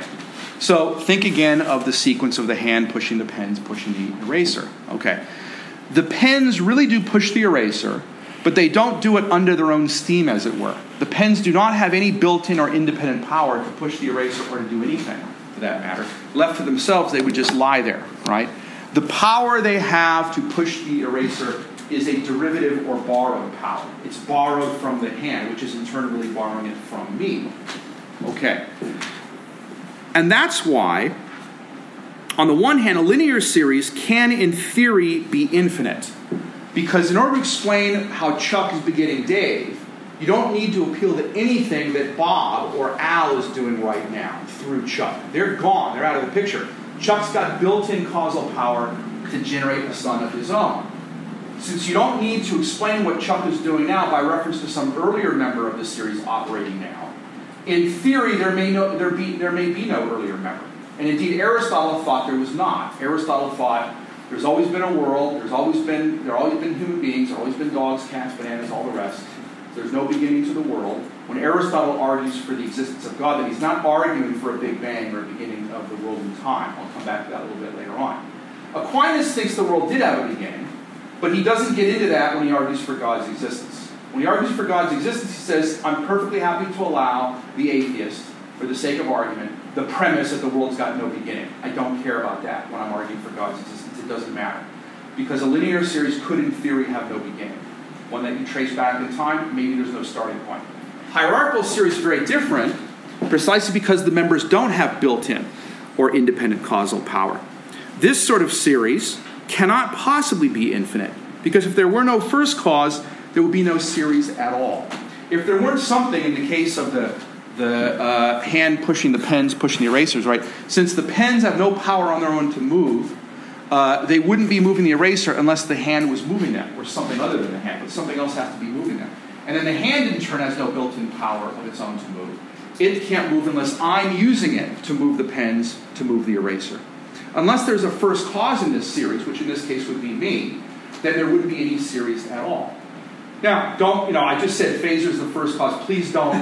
Speaker 1: So think again of the sequence of the hand pushing the pens, pushing the eraser. Okay. The pens really do push the eraser, but they don't do it under their own steam, as it were. The pens do not have any built-in or independent power to push the eraser or to do anything, for that matter. Left to themselves, they would just lie there, right? The power they have to push the eraser is a derivative or borrowed power. It's borrowed from the hand, which is in turn really borrowing it from me. Okay. And that's why, on the one hand, a linear series can, in theory, be infinite. Because in order to explain how Chuck is begetting Dave, you don't need to appeal to anything that Bob or Al is doing right now through Chuck. They're gone. They're out of the picture. Chuck's got built-in causal power to generate a son of his own. Since you don't need to explain what Chuck is doing now by reference to some earlier member of the series operating now, in theory, there may be no earlier member. And indeed, Aristotle thought there was not. Aristotle thought there's always been a world, there have always been human beings, there have always been dogs, cats, bananas, all the rest. There's no beginning to the world. When Aristotle argues for the existence of God, then he's not arguing for a Big Bang or a beginning of the world in time. I'll come back to that a little bit later on. Aquinas thinks the world did have a beginning, but he doesn't get into that when he argues for God's existence. When he argues for God's existence, he says, I'm perfectly happy to allow the atheist, for the sake of argument, the premise that the world's got no beginning. I don't care about that when I'm arguing for God's existence. It doesn't matter. Because a linear series could, in theory, have no beginning. One that you trace back in time, maybe there's no starting point. Hierarchical series is very different, precisely because the members don't have built-in or independent causal power. This sort of series cannot possibly be infinite, because if there were no first cause, there would be no series at all. If there weren't something in the case of the hand pushing the pens, pushing the erasers, right? Since the pens have no power on their own to move, they wouldn't be moving the eraser unless the hand was moving them, or something other than the hand, but something else has to be moving them. And then the hand, in turn, has no built-in power of its own to move. It can't move unless I'm using it to move the pens, to move the eraser. Unless there's a first cause in this series, which in this case would be me, then there wouldn't be any series at all. Now, I just said phaser's the first cause. Please don't,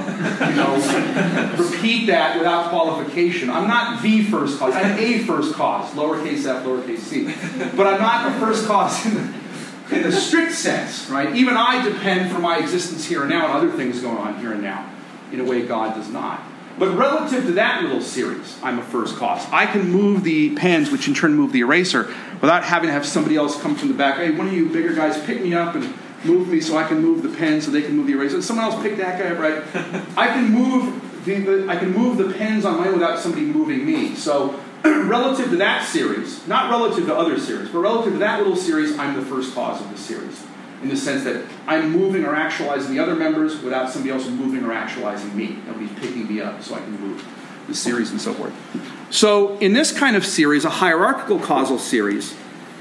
Speaker 1: repeat that without qualification. I'm not the first cause. I'm a first cause, lowercase f, lowercase c. But I'm not the first cause in the strict sense, right? Even I depend for my existence here and now on other things going on here and now, in a way God does not. But relative to that little series, I'm a first cause. I can move the pens, which in turn move the eraser, without having to have somebody else come from the back. Hey, one of you bigger guys pick me up and move me so I can move the pen so they can move the eraser. Someone else pick that guy up, right? I can move the pens on my own without somebody moving me. So relative to that series, not relative to other series, but relative to that little series, I'm the first cause of the series. in the sense that I'm moving or actualizing the other members without somebody else moving or actualizing me. Nobody's picking me up so I can move the series and so forth. So in this kind of series, a hierarchical causal series,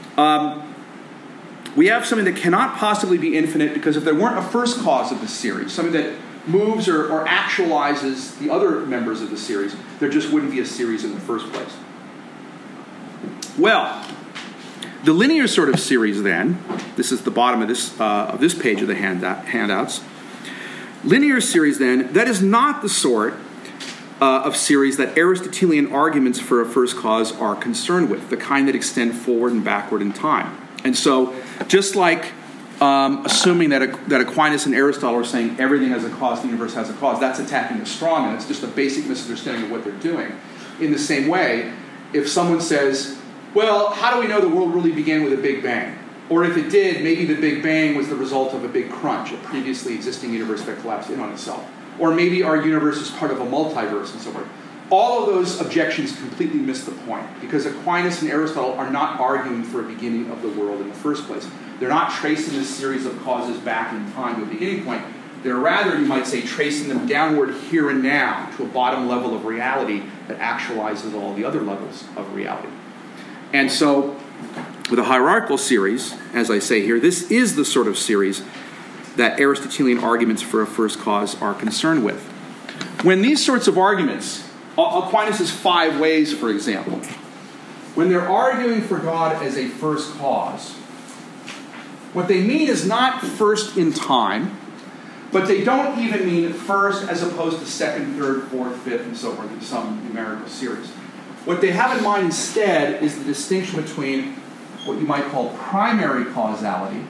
Speaker 1: we have something that cannot possibly be infinite, because if there weren't a first cause of the series, something that moves or actualizes the other members of the series, there just wouldn't be a series in the first place. Well, the linear sort of series then, this is the bottom of this page of the handouts. Linear series then, that is not the sort of series that Aristotelian arguments for a first cause are concerned with, the kind that extend forward and backward in time. And so, just like assuming that Aquinas and Aristotle are saying everything has a cause, the universe has a cause, that's attacking the straw man. It's just a basic misunderstanding of what they're doing. In the same way, if someone says, well, how do we know the world really began with a Big Bang? Or if it did, maybe the Big Bang was the result of a big crunch, a previously existing universe that collapsed in on itself. Or maybe our universe is part of a multiverse and so forth. All of those objections completely miss the point, because Aquinas and Aristotle are not arguing for a beginning of the world in the first place. They're not tracing this series of causes back in time to a beginning point. They're rather, you might say, tracing them downward here and now to a bottom level of reality that actualizes all the other levels of reality. And so, with a hierarchical series, as I say here, this is the sort of series that Aristotelian arguments for a first cause are concerned with. When these sorts of arguments, Aquinas' 5 ways, for example, when they're arguing for God as a first cause, what they mean is not first in time, but they don't even mean first as opposed to second, third, fourth, fifth, and so forth in some numerical series. What they have in mind instead is the distinction between what you might call primary causality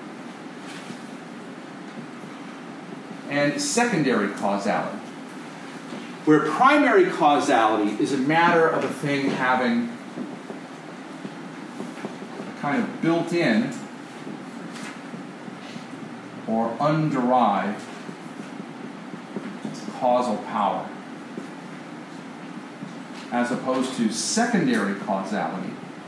Speaker 1: and secondary causality. Where primary causality is a matter of a thing having a kind of built-in or underived causal power, as opposed to secondary causality,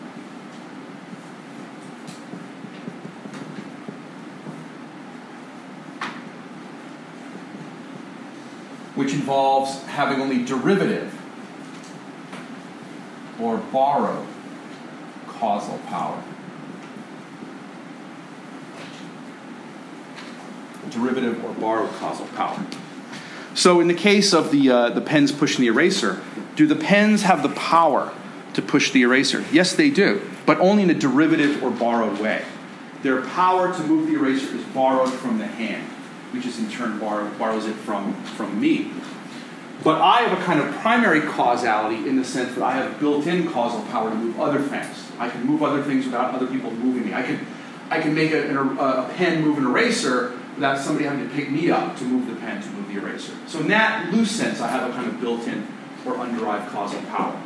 Speaker 1: which involves having only derivative or borrowed causal power. Derivative or borrowed causal power. So in the case of the pens pushing the eraser, do the pens have the power to push the eraser? Yes, they do, but only in a derivative or borrowed way. Their power to move the eraser is borrowed from the hand, which is in turn borrows it from me. But I have a kind of primary causality in the sense that I have built-in causal power to move other things. I can move other things without other people moving me. I can make a pen move an eraser without somebody having to pick me up to move the pen to move the eraser. So in that loose sense, I have a kind of built-in or underived causal power.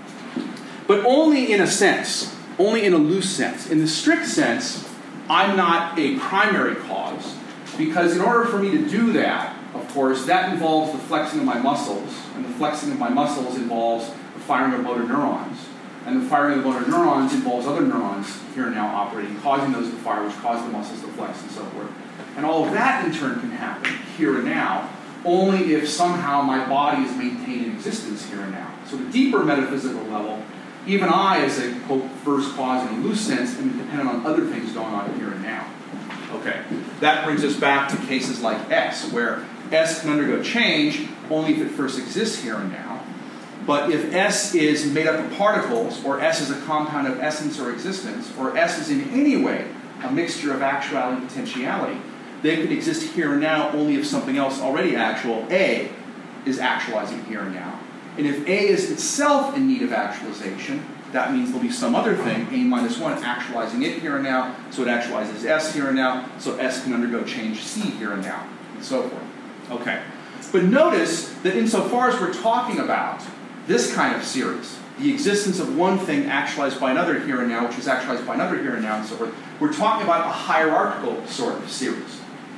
Speaker 1: But only in a sense, only in a loose sense. In the strict sense, I'm not a primary cause, because in order for me to do that, of course, that involves the flexing of my muscles, and the flexing of my muscles involves the firing of motor neurons. And the firing of the motor neurons involves other neurons here and now operating, causing those to fire, which cause the muscles to flex and so forth. And all of that, in turn, can happen here and now, only if somehow my body is maintained in existence here and now. So the deeper metaphysical level, even I, as a, quote, first cause in a loose sense, am dependent on other things going on here and now. Okay, that brings us back to cases like S, where S can undergo change only if it first exists here and now. But if S is made up of particles, or S is a compound of essence or existence, or S is in any way a mixture of actuality and potentiality, they could exist here and now only if something else already actual, A, is actualizing here and now. And if A is itself in need of actualization, that means there'll be some other thing, A minus 1, actualizing it here and now, so it actualizes S here and now, so S can undergo change C here and now, and so forth. Okay. But notice that insofar as we're talking about this kind of series, the existence of one thing actualized by another here and now, which is actualized by another here and now, and so forth, we're talking about a hierarchical sort of series.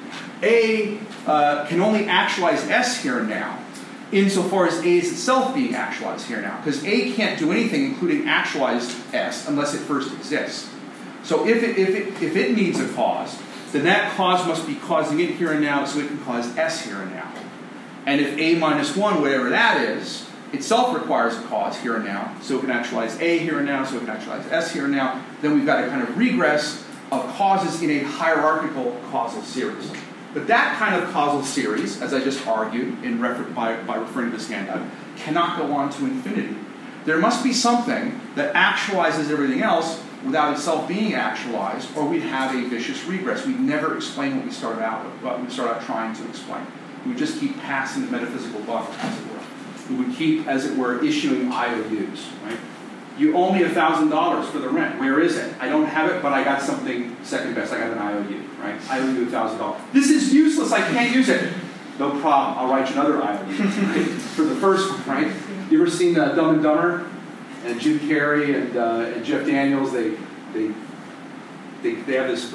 Speaker 1: A can only actualize S here and now, insofar as A is itself being actualized here now, because A can't do anything, including actualize S, unless it first exists. So if it needs a cause, then that cause must be causing it here and now, so it can cause S here and now. And if A minus 1, whatever that is, itself requires a cause here and now, so it can actualize A here and now, so it can actualize S here and now, then we've got a kind of regress of causes in a hierarchical causal series. But that kind of causal series, as I just argued by referring to this handout, cannot go on to infinity. There must be something that actualizes everything else without itself being actualized, or we'd have a vicious regress. We'd never explain what we started out with, what we started out trying to explain. We would just keep passing the metaphysical buck, as it were. We would keep, as it were, issuing IOUs, right? You owe me $1,000 for the rent. Where is it? I don't have it, but I got something second best. I got an IOU, right? I owe you $1,000. This is useless. I can't use it. No problem. I'll write you another IOU, right? For the first one, right? You ever seen Dumb and Dumber? And Jim Carrey and Jeff Daniels, they have this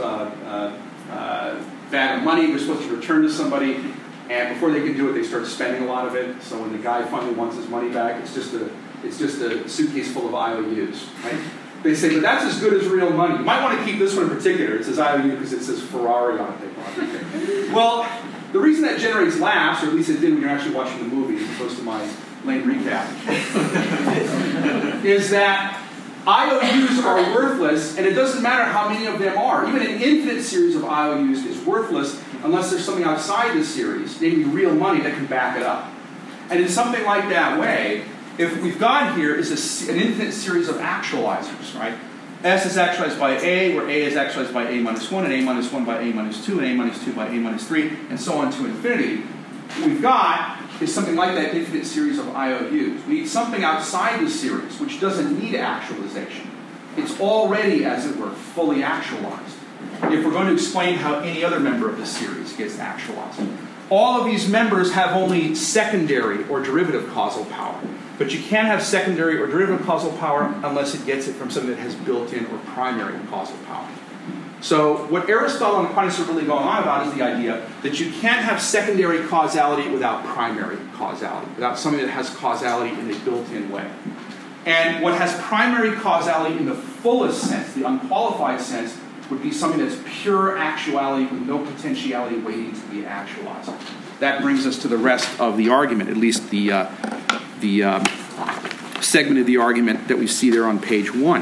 Speaker 1: bag of money they're supposed to return to somebody, and before they can do it, they start spending a lot of it. So when the guy finally wants his money back, it's just a suitcase full of IOUs, right? They say, but that's as good as real money. You might want to keep this one in particular. It says IOU because it says Ferrari on it. Well, the reason that generates laughs, or at least it did when you're actually watching the movie, as opposed to my lame recap, is that IOUs are worthless, and it doesn't matter how many of them are. Even an infinite series of IOUs is worthless unless there's something outside the series, namely real money, that can back it up. And in something like that way, if we've got here is an infinite series of actualizers, right? S is actualized by A, where A is actualized by A minus 1, and A minus 1 by A minus 2, and A minus 2 by A minus 3, and so on to infinity. What we've got is something like that infinite series of IOUs. We need something outside the series, which doesn't need actualization. It's already, as it were, fully actualized. If we're going to explain how any other member of the series gets actualized. All of these members have only secondary or derivative causal power. But you can't have secondary or derivative causal power unless it gets it from something that has built-in or primary causal power. So what Aristotle and Aquinas are really going on about is the idea that you can't have secondary causality without primary causality, without something that has causality in a built-in way. And what has primary causality in the fullest sense, the unqualified sense, would be something that's pure actuality with no potentiality waiting to be actualized. That brings us to the rest of the argument, at least the segment of the argument that we see there on page 1.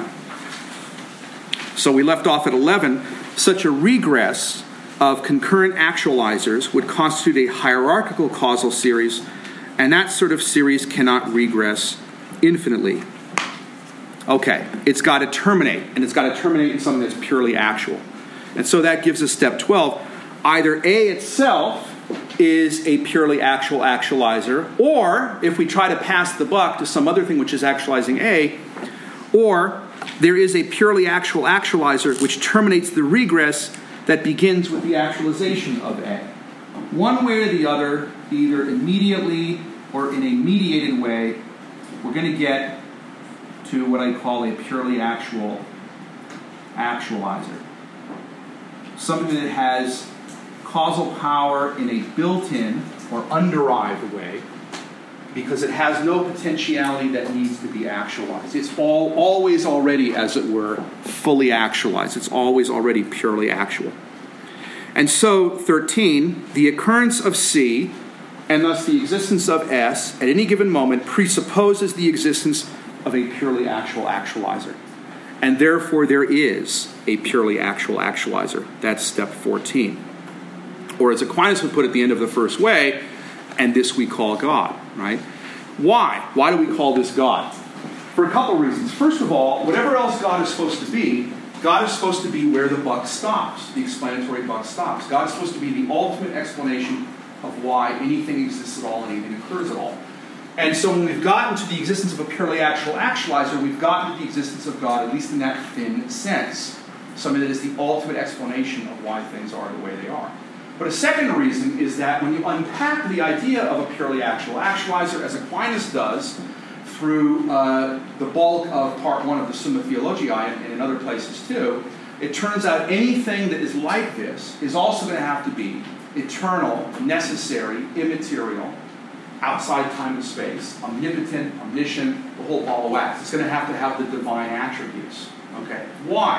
Speaker 1: So we left off at 11. Such a regress of concurrent actualizers would constitute a hierarchical causal series, and that sort of series cannot regress infinitely. Okay, it's got to terminate, and it's got to terminate in something that's purely actual. And so that gives us step 12. Either A itself is a purely actual actualizer, or if we try to pass the buck to some other thing which is actualizing A, or there is a purely actual actualizer which terminates the regress that begins with the actualization of A. One way or the other, either immediately or in a mediated way, we're going to get to what I call a purely actual actualizer. Something that has causal power in a built-in or underived way, because it has no potentiality that needs to be actualized. It's always already, as it were, fully actualized. It's always already purely actual. And so, 13, the occurrence of C, and thus the existence of S, at any given moment presupposes the existence of a purely actual actualizer. And therefore there is a purely actual actualizer. That's step 14. Or as Aquinas would put it at the end of the first way, and this we call God, right? Why? Why do we call this God? For a couple reasons. First of all, whatever else God is supposed to be, God is supposed to be where the buck stops, the explanatory buck stops. God is supposed to be the ultimate explanation of why anything exists at all and anything occurs at all. And so when we've gotten to the existence of a purely actual actualizer, we've gotten to the existence of God, at least in that thin sense. Something that is the ultimate explanation of why things are the way they are. But a second reason is that when you unpack the idea of a purely actual actualizer, as Aquinas does, through the bulk of part 1 of the Summa Theologiae and in other places too, it turns out anything that is like this is also going to have to be eternal, necessary, immaterial, outside time and space, omnipotent, omniscient, the whole ball of wax. It's going to have the divine attributes. Okay. Why?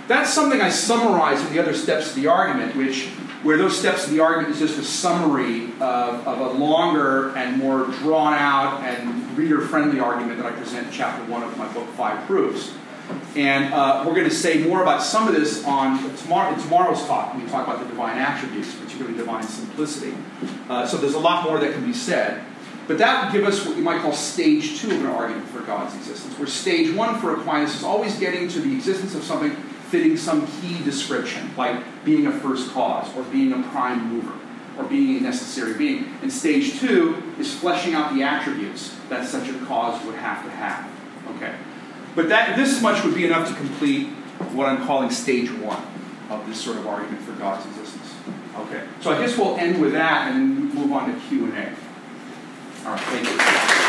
Speaker 1: that's something I summarize in the other steps of the argument, where those steps of the argument is just a summary of a longer and more drawn-out and reader-friendly argument that I present in Chapter 1 of my book, 5 Proofs. And we're going to say more about some of this in tomorrow's talk when we talk about the divine attributes, particularly divine simplicity. So there's a lot more that can be said. But that would give us what you might call stage 2 of an argument for God's existence, where stage 1 for Aquinas is always getting to the existence of something fitting some key description, like being a first cause, or being a prime mover, or being a necessary being. And stage 2 is fleshing out the attributes that such a cause would have to have. Okay. But this much would be enough to complete what I'm calling stage 1 of this sort of argument for God's existence. Okay. So I guess we'll end with that and then move on to Q&A. All right, thank you.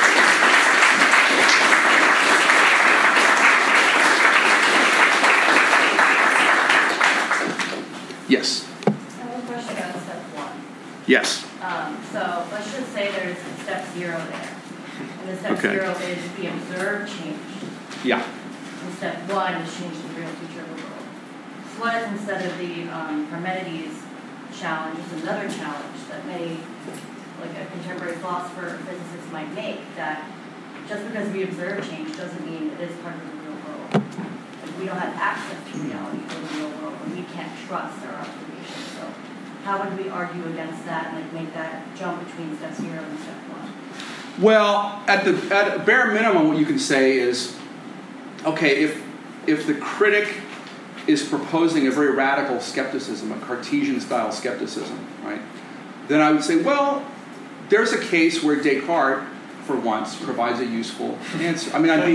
Speaker 2: Yes.
Speaker 3: I have a question about step 1.
Speaker 2: Yes.
Speaker 3: So let's just say there's step 0 there. And the step 0 is the observed change.
Speaker 1: Yeah.
Speaker 3: And step 1 is change the real feature of the world. So what if instead of the Parmenides challenge is another challenge that may, like a contemporary philosopher or physicist might make, that just because we observe change doesn't mean it is part of the real world. Like we don't have access to reality in the real world, and we can't trust our observations. So how would we argue against that and make that jump between step 0 and step 1?
Speaker 1: Well, at a bare minimum, what you can say is, okay, if the critic is proposing a very radical skepticism, a Cartesian-style skepticism, right, then I would say, well, there's a case where Descartes, for once, provides a useful answer.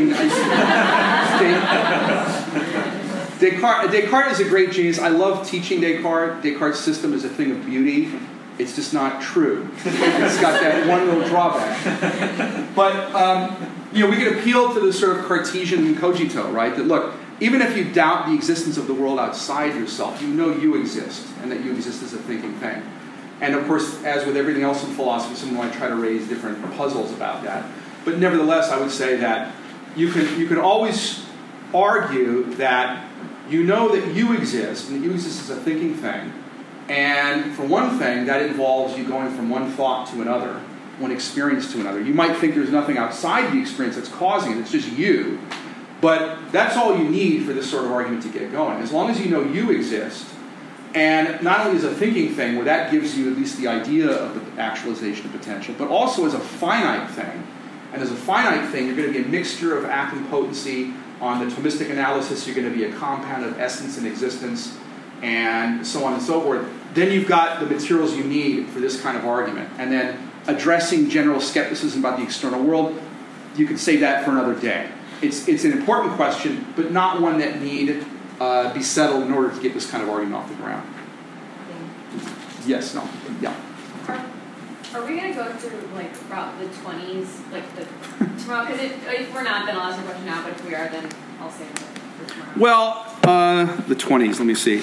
Speaker 1: Descartes is a great genius. I love teaching Descartes. Descartes' system is a thing of beauty. It's just not true. It's got that one little drawback. But, we could appeal to the sort of Cartesian cogito, right? That, look, even if you doubt the existence of the world outside yourself, you know you exist, and that you exist as a thinking thing. And of course, as with everything else in philosophy, someone might try to raise different puzzles about that. But nevertheless, I would say that you can always argue that you know that you exist, and that you exist as a thinking thing. And for one thing, that involves you going from one thought to another, one experience to another. You might think there's nothing outside the experience that's causing it, it's just you. But that's all you need for this sort of argument to get going. As long as you know you exist, and not only as a thinking thing, where that gives you at least the idea of the actualization of potential, but also as a finite thing. And as a finite thing, you're going to be a mixture of act and potency. On the Thomistic analysis, you're going to be a compound of essence and existence, and so on and so forth. Then you've got the materials you need for this kind of argument. And then addressing general skepticism about the external world, you could save that for another day. It's an important question, but not one that need be settled in order to get this kind of argument off the ground. Yes, no, yeah.
Speaker 4: Are we going to go through, about the 20s, tomorrow? Because if we're not, then I'll ask a question now, but if we are, then I'll save it for tomorrow.
Speaker 1: Well, the 20s, let me see.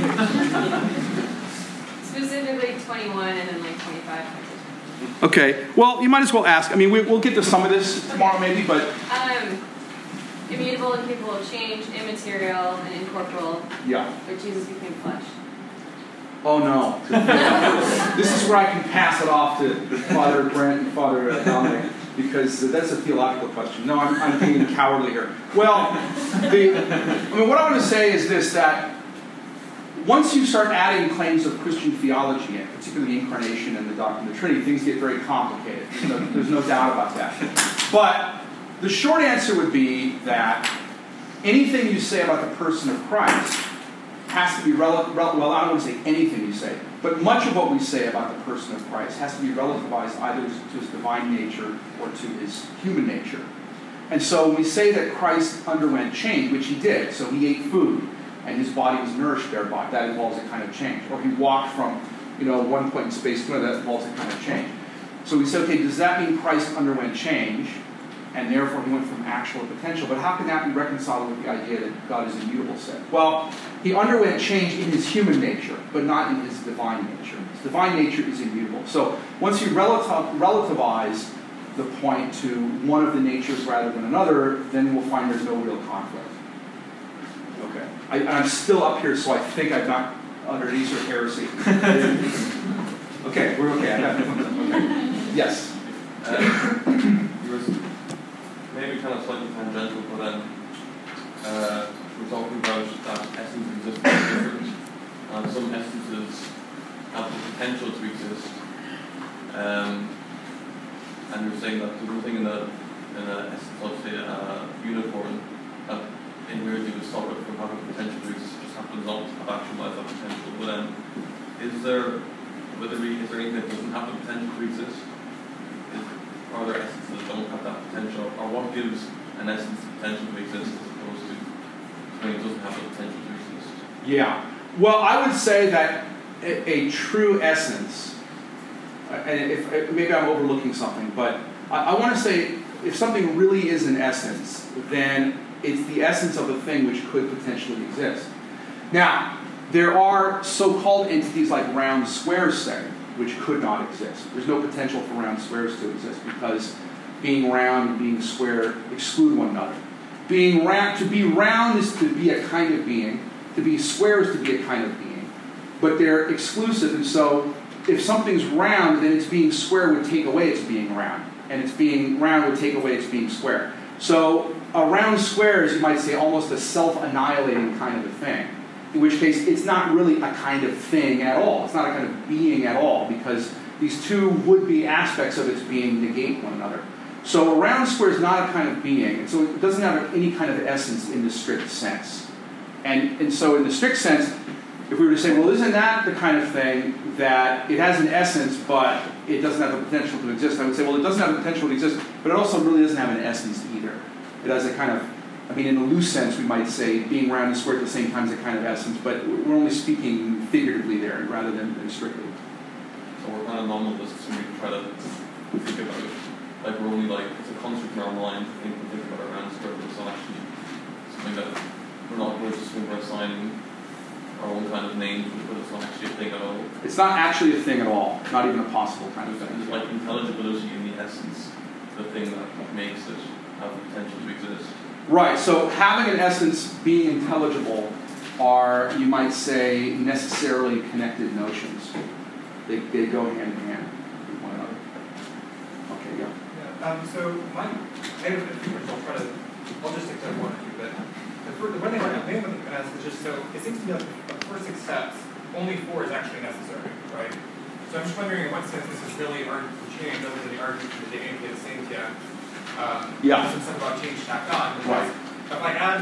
Speaker 4: Specifically 21 and then 25.
Speaker 1: Okay, well, you might as well ask. I mean, we'll get to some of this tomorrow maybe, but...
Speaker 4: Immutable and capable of change, immaterial and incorporeal.
Speaker 1: Yeah.
Speaker 4: But Jesus became flesh.
Speaker 1: Oh, no. This is where I can pass it off to Father Brent and Father Dominic, because that's a theological question. No, I'm being cowardly here. Well, what I want to say is this, that once you start adding claims of Christian theology in, particularly the Incarnation and the doctrine of the Trinity, things get very complicated. There's no doubt about that. But the short answer would be that anything you say about the person of Christ has to be well, I don't want to say anything you say, but much of what we say about the person of Christ has to be relativized either to his divine nature or to his human nature. And so when we say that Christ underwent change, which he did, so he ate food, and his body was nourished thereby, that involves a kind of change. Or he walked from one point in space to another, that involves a kind of change. So we say, okay, does that mean Christ underwent change, and therefore he went from actual to potential? But how can that be reconciled with the idea that God is immutable? Well, he underwent change in his human nature, but not in his divine nature. His divine nature is immutable. So once you relativize the point to one of the natures rather than another, then we'll find there's no real conflict. Okay. I'm still up here, so I think I'm not underneath or heresy. Okay, we're okay. I got it. Okay. Yes.
Speaker 5: You were maybe kind of slightly tangential, but then we're talking about that essence exists different, and some essences have the potential to exist. And you're saying that there's nothing in a essence of, say, a unicorn that inherently was thought of from having potential to exist, just happens not to have actualized that potential. But then, is there anything that doesn't have the potential to exist? Are there essences that don't have that potential? Or what gives an essence the potential to exist as opposed to something that doesn't have the potential to exist?
Speaker 1: Yeah. Well, I would say that a true essence, and if maybe I'm overlooking something, but I want to say if something really is an essence, then it's the essence of a thing which could potentially exist. Now, there are so-called entities like round squares, say, which could not exist. There's no potential for round squares to exist because being round and being square exclude one another. To be round is to be a kind of being. To be square is to be a kind of being. But they're exclusive, and so if something's round, then its being square would take away its being round. And its being round would take away its being square. So a round square is, you might say, almost a self-annihilating kind of a thing. In which case, it's not really a kind of thing at all. It's not a kind of being at all, because these two would-be aspects of its being negate one another. So a round square is not a kind of being, and so it doesn't have any kind of essence in the strict sense. And so in the strict sense, if we were to say, well, isn't that the kind of thing that it has an essence, but it doesn't have the potential to exist? I would say, well, it doesn't have the potential to exist, but it also really doesn't have an essence either. It has a kind of, in a loose sense, we might say being round and square at the same time is a kind of essence, but we're only speaking figuratively there rather than strictly.
Speaker 5: So we're kind of nominalists when we try to think about it. Like we're only it's a construct in our mind to think about our round square, but it's not actually something that we're assigning our own kind of name, but it's not actually a thing at all.
Speaker 1: It's not actually a thing at all, not even a possible kind of thing.
Speaker 5: It's like intelligibility in the essence, the thing that makes it have the potential to exist.
Speaker 1: Right, so having an essence, being intelligible, are, you might say, necessarily connected notions. They go hand in hand with one another. Okay, go.
Speaker 6: Yeah, so I have a few words, I'll just stick to one or two, but the one thing I'm thinking about the essence is just, so it seems to me like the first 6 steps, only 4 is actually necessary, right? So I'm just wondering in what sense this is really argument for change, other than the argument for the deity of Saintia. Some stuff about change tacked on. Because if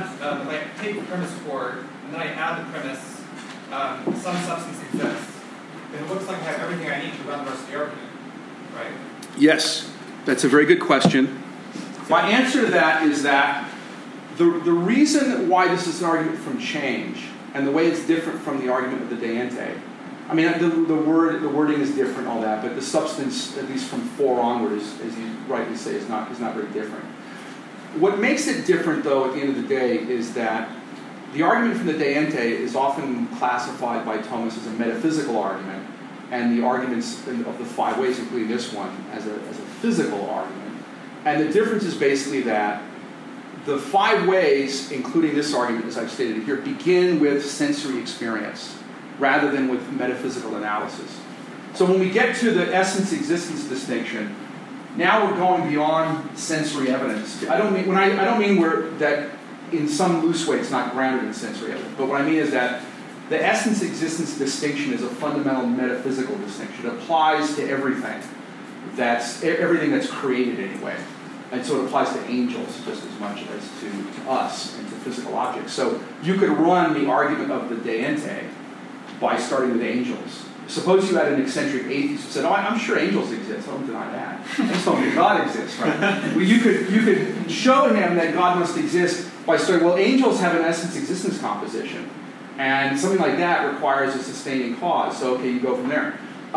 Speaker 6: I take the premise 4, and then I add the premise, some substance exists, then it looks like I have everything I need to run the rest of the argument, right?
Speaker 1: Yes, that's a very good question. My answer to that is that the reason why this is an argument from change, and the way it's different from the argument of the De Ente, the wording is different, all that, but the substance, at least from 4 onward, as you rightly say, is not very different. What makes it different, though, at the end of the day, is that the argument from the De Ente is often classified by Thomas as a metaphysical argument, and the arguments of the 5 ways, including this one, as a physical argument. And the difference is basically that the 5 ways, including this argument, as I've stated here, begin with sensory experience, rather than with metaphysical analysis. So when we get to the essence-existence distinction, now we're going beyond sensory evidence. I don't mean that in some loose way it's not grounded in sensory evidence, but what I mean is that the essence-existence distinction is a fundamental metaphysical distinction. It applies to everything that's created anyway. And so it applies to angels just as much as to us and to physical objects. So you could run the argument of the De Ente by starting with angels. Suppose you had an eccentric atheist who said, I'm sure angels exist. I don't deny that. I just don't think God exists, right? Well, you could show him that God must exist by starting, angels have an essence-existence composition. And something like that requires a sustaining cause. So, okay, you go from there.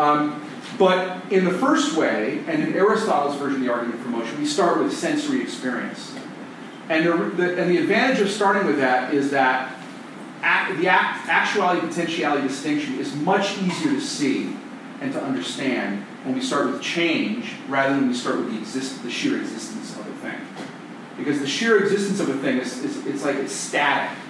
Speaker 1: But in the first way, and in Aristotle's version of the argument for motion, we start with sensory experience. And the advantage of starting with that is that the actuality-potentiality distinction is much easier to see and to understand when we start with change rather than when we start with the sheer existence of a thing. Because the sheer existence of a thing it's static.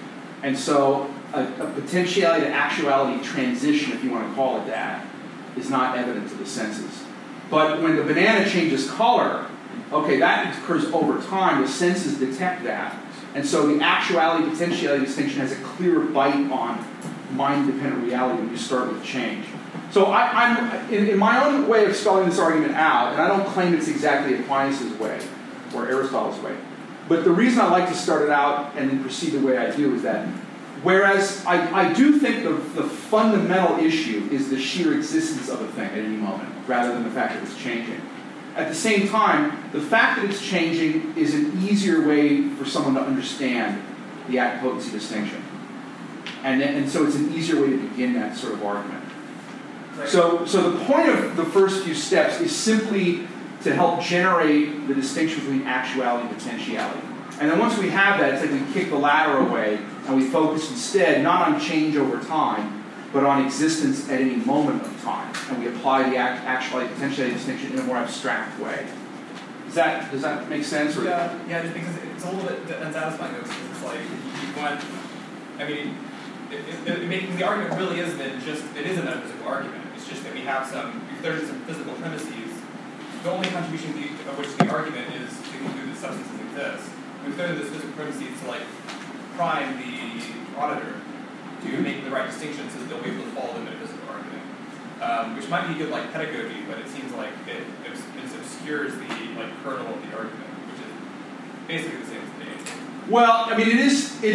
Speaker 1: And so a potentiality to actuality transition, if you want to call it that, is not evident to the senses. But when the banana changes color, okay, that occurs over time. The senses detect that. And so the actuality potentiality distinction has a clear bite on mind-dependent reality when you start with change. So I'm in my own way of spelling this argument out, and I don't claim it's exactly Aquinas' way or Aristotle's way. But the reason I like to start it out and then proceed the way I do is that whereas I do think the fundamental issue is the sheer existence of a thing at any moment, rather than the fact that it's changing. At the same time, the fact that it's changing is an easier way for someone to understand the act-potency distinction. And so it's an easier way to begin that sort of argument.
Speaker 6: Right.
Speaker 1: So the point of the first few steps is simply to help generate the distinction between actuality and potentiality. And then once we have that, it's like we kick the latter away and we focus instead not on change over time, but on existence at any moment of time. And we apply the actuality potentiality distinction in a more abstract way. Does that make sense? Or?
Speaker 6: Yeah, just because it's a little bit unsatisfying. It's like you want. I mean, the argument really isn't it is a metaphysical argument. It's just that we have there's some physical premises. The only contribution of which the argument is to conclude that substances exist. We throw this physical premises to prime the auditor to make the right distinctions so that they'll be able to follow the metaphysical argument, which might be good pedagogy, but it seems like it obscures the kernel of the argument, which is basically the same as the name.
Speaker 1: Well, I mean, it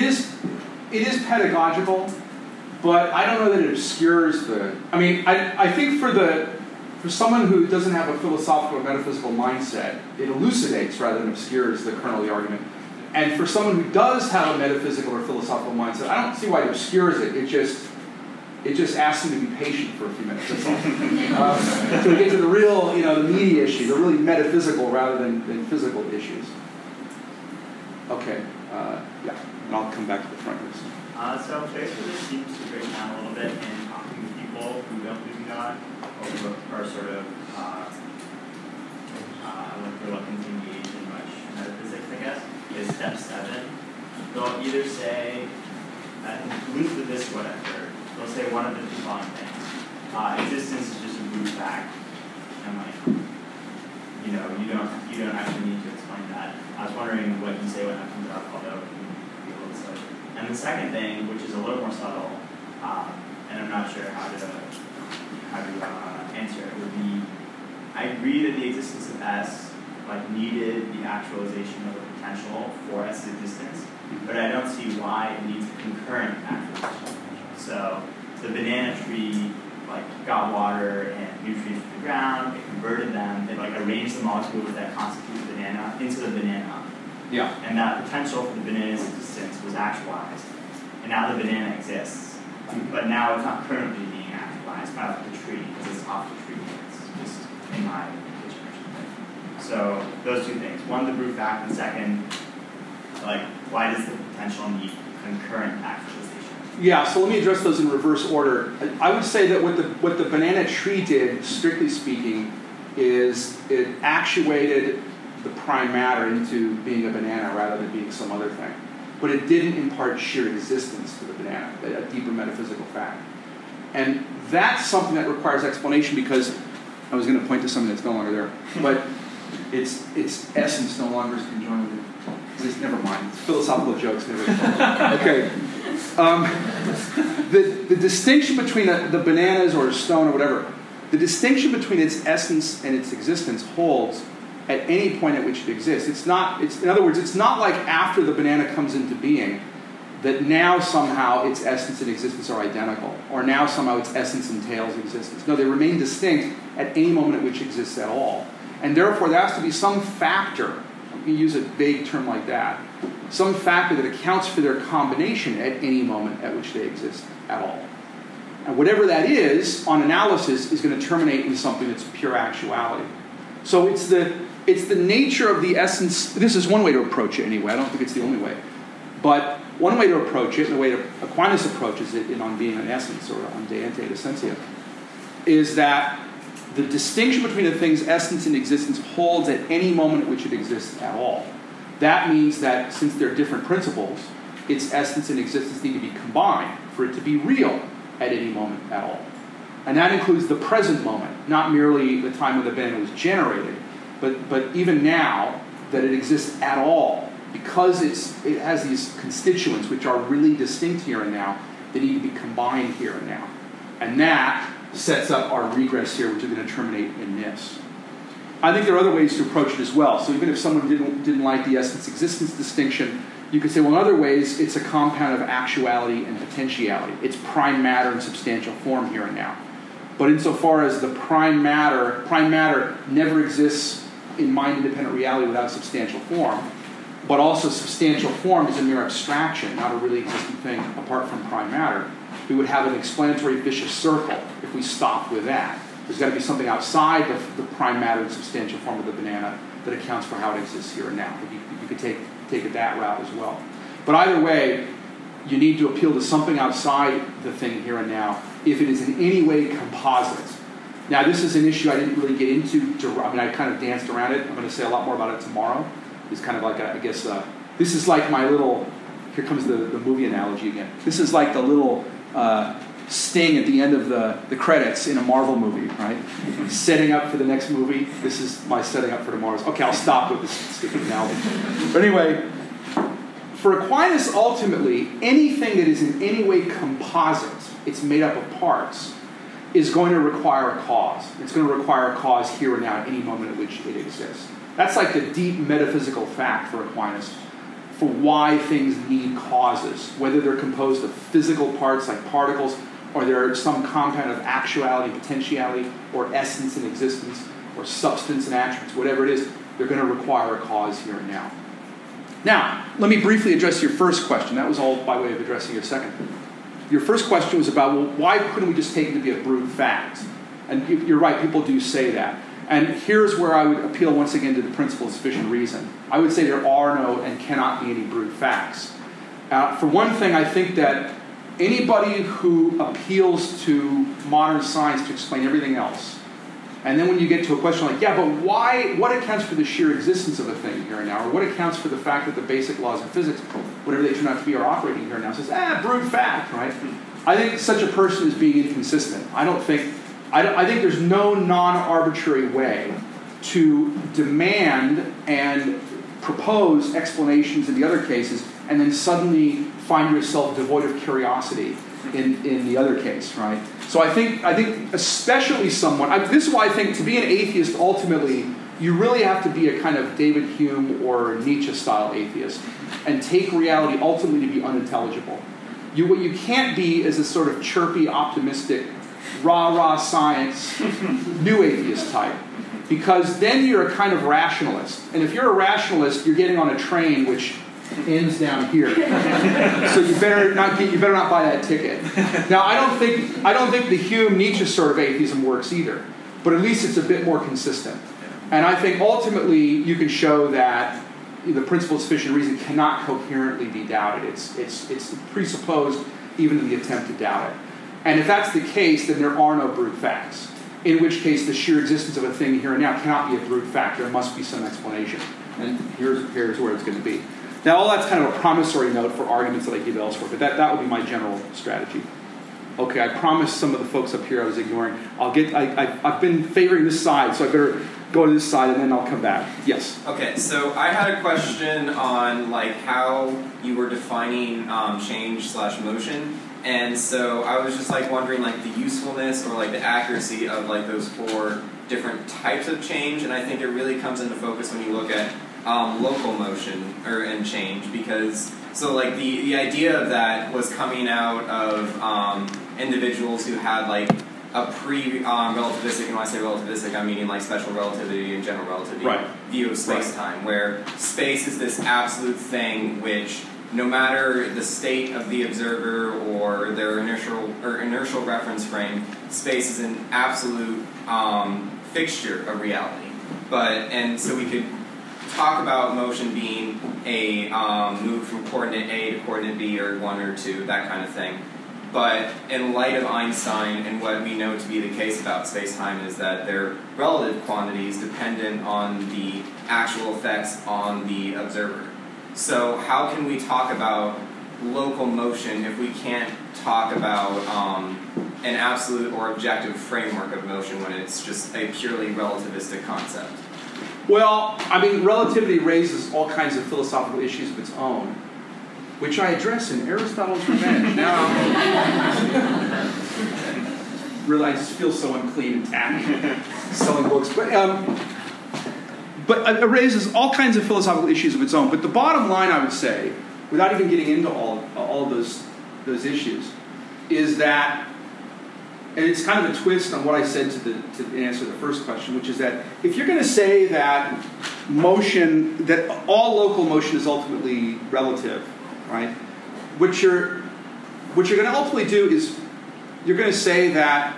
Speaker 1: is pedagogical, but I don't know that it obscures the. I mean, I think for someone who doesn't have a philosophical or metaphysical mindset, it elucidates rather than obscures the kernel of the argument. And for someone who does have a metaphysical or philosophical mindset, I don't see why it obscures it. It just asks them to be patient for a few minutes. That's all. So we get to the real, the meaty issue, the really metaphysical rather than physical issues. Okay, yeah, and I'll come back to the front here.
Speaker 7: So basically this seems to break down a little bit in talking to people who don't believe in God, or who are sort of reluctant to engage in much metaphysics, I guess, is step 7. They'll either say, loose with this what I've heard, they'll say one of the two following things. Existence is just a brute fact, and you don't actually need to explain that. I was wondering what you say when that comes up, although it can be a little silly. And the second thing, which is a little more subtle, and I'm not sure how to answer it, would be, I agree that the existence of S needed the actualization of a potential for S's existence, but I don't see why it needs a concurrent actualization of potential. So the banana tree got water and nutrients from the ground, it converted them, it arranged the molecules that constitute the banana into the banana.
Speaker 1: Yeah.
Speaker 7: And that potential for the banana's existence was actualized. And now the banana exists. But now it's not currently being actualized by the tree, because it's off the tree. It's just in my picture or something. So those two things. One, the brute fact, and second, why does the potential need concurrent actualization?
Speaker 1: Yeah, so let me address those in reverse order. I would say that what the banana tree did, strictly speaking, is it actuated the prime matter into being a banana rather than being some other thing. But it didn't impart sheer existence to the banana, a deeper metaphysical fact. And that's something that requires explanation, because I was going to point to something that's no longer there, but its essence no longer is conjoined with it. Never mind. It's philosophical jokes. Okay. The distinction between the bananas or a stone or whatever, the distinction between its essence and its existence holds at any point at which it exists. In other words, it's not like after the banana comes into being that now somehow its essence and existence are identical, or now somehow its essence entails existence. No, they remain distinct at any moment at which it exists at all. And therefore, there has to be some factor, you use a vague term like that, some factor that accounts for their combination at any moment at which they exist at all. And whatever that is, on analysis, is going to terminate in something that's pure actuality. So it's the nature of the essence. This is one way to approach it anyway. I don't think it's the only way. But one way to approach it, and the way Aquinas approaches it on being an essence, or on de ente et essentia, is that the distinction between a thing's essence and existence holds at any moment at which it exists at all. That means that since they're different principles, its essence and existence need to be combined for it to be real at any moment at all. And that includes the present moment, not merely the time when the banana was generated, but even now that it exists at all, because it has these constituents which are really distinct here and now, they need to be combined here and now. And that sets up our regress here, which is going to terminate in this. I think there are other ways to approach it as well. So even if someone didn't like the essence-existence distinction, you could say, well, in other ways, it's a compound of actuality and potentiality. It's prime matter and substantial form here and now. But insofar as the prime matter never exists in mind-independent reality without substantial form, but also substantial form is a mere abstraction, not a really existing thing apart from prime matter. We would have an explanatory vicious circle if we stopped with that. There's got to be something outside the prime matter and substantial form of the banana that accounts for how it exists here and now. You could take it that route as well. But either way, you need to appeal to something outside the thing here and now if it is in any way composite. Now, this is an issue I didn't really get into. I kind of danced around it. I'm going to say a lot more about it tomorrow. It's kind of like, this is like my little, here comes the movie analogy again. This is like the little sting at the end of the credits in a Marvel movie, right? Setting up for the next movie. This is my setting up for tomorrow's. Okay, I'll stop with this stupid analogy. But anyway, for Aquinas, ultimately, anything that is in any way composite, it's made up of parts, is going to require a cause. It's going to require a cause here and now at any moment at which it exists. That's like the deep metaphysical fact for Aquinas for why things need causes, whether they're composed of physical parts like particles, or they're some compound of actuality, potentiality, or essence and existence, or substance and attributes, whatever it is, they're going to require a cause here and now. Now, let me briefly address your first question. That was all by way of addressing your second. Your first question was about, well, why couldn't we just take it to be a brute fact? And you're right, people do say that. And here's where I would appeal once again to the principle of sufficient reason. I would say there are no and cannot be any brute facts. For one thing, I think that anybody who appeals to modern science to explain everything else, and then when you get to a question like, yeah, but why? What accounts for the sheer existence of a thing here and now? Or what accounts for the fact that the basic laws of physics, whatever they turn out to be, are operating here and now? Says, brute fact, right? I think such a person is being inconsistent. I think there's no non-arbitrary way to demand and propose explanations in the other cases and then suddenly find yourself devoid of curiosity in the other case, right? So I think especially someone, this is why I think to be an atheist, ultimately, you really have to be a kind of David Hume or Nietzsche-style atheist and take reality ultimately to be unintelligible. What you can't be is a sort of chirpy, optimistic, rah-rah science, new atheist type. Because then you're a kind of rationalist. And if you're a rationalist, you're getting on a train which ends down here. So you better not buy that ticket. Now, I don't think the Hume-Nietzsche sort of atheism works either. But at least it's a bit more consistent. And I think ultimately you can show that the principle of sufficient reason cannot coherently be doubted. It's presupposed even in the attempt to doubt it. And if that's the case, then there are no brute facts. In which case, the sheer existence of a thing here and now cannot be a brute fact. There must be some explanation. And here's where it's going to be. Now, all that's kind of a promissory note for arguments that I give elsewhere, but that would be my general strategy. Okay, I promised some of the folks up here I was ignoring. I've been favoring this side, so I better go to this side and then I'll come back. Yes?
Speaker 8: Okay, so I had a question on how you were defining change/motion. And so I was just wondering the usefulness or the accuracy of those 4 different types of change, and I think it really comes into focus when you look at local motion and change, because the idea of that was coming out of individuals who had a pre-relativistic, and when I say relativistic, I'm meaning special relativity and general relativity view of space-time, where space is this absolute thing which, no matter the state of the observer or their inertial reference frame, space is an absolute fixture of reality. And so we could talk about motion being a move from coordinate A to coordinate B or 1 or 2, that kind of thing. But in light of Einstein and what we know to be the case about space-time is that they're relative quantities dependent on the actual effects on the observer. So how can we talk about local motion if we can't talk about an absolute or objective framework of motion when it's just a purely relativistic concept?
Speaker 1: Well, I mean, relativity raises all kinds of philosophical issues of its own, which I address in Aristotle's Revenge. Now, really, I just feel so unclean and tacky selling books. But it raises all kinds of philosophical issues of its own. But the bottom line, I would say, without even getting into all those issues, is that, and it's kind of a twist on what I said to answer the first question, which is that if you're going to say that motion, that all local motion is ultimately relative, right? What you're going to ultimately do is you're going to say that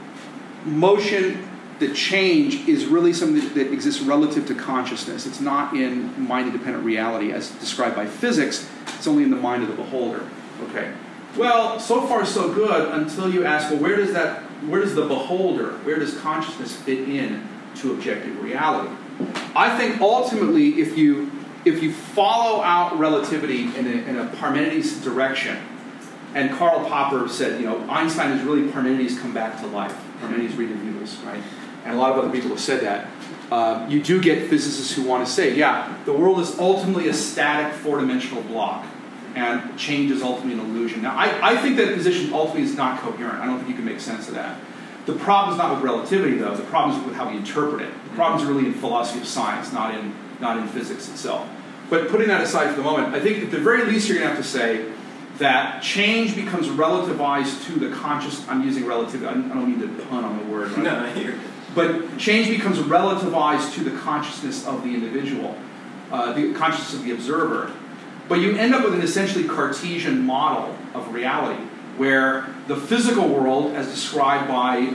Speaker 1: motion, the change, is really something that exists relative to consciousness. It's not in mind-independent reality as described by physics. It's only in the mind of the beholder. Okay. Well, so far so good until you ask, well, where does the beholder, where does consciousness fit in to objective reality? I think ultimately, if you follow out relativity in a Parmenides direction, and Karl Popper said, Einstein is really Parmenides come back to life. Parmenides redivivus, right? And a lot of other people have said that. You do get physicists who want to say, yeah, the world is ultimately a static four-dimensional block, and change is ultimately an illusion. Now, I think that position ultimately is not coherent. I don't think you can make sense of that. The problem is not with relativity, though. The problem is with how we interpret it. The problem is really in philosophy of science, not in physics itself. But putting that aside for the moment, I think at the very least you're going to have to say that change becomes relativized to the conscious. I'm using relativity. I don't mean to pun on the word. Right?
Speaker 8: No, I hear.
Speaker 1: But change becomes relativized to the consciousness of the individual, the consciousness of the observer. But you end up with an essentially Cartesian model of reality, where the physical world, as described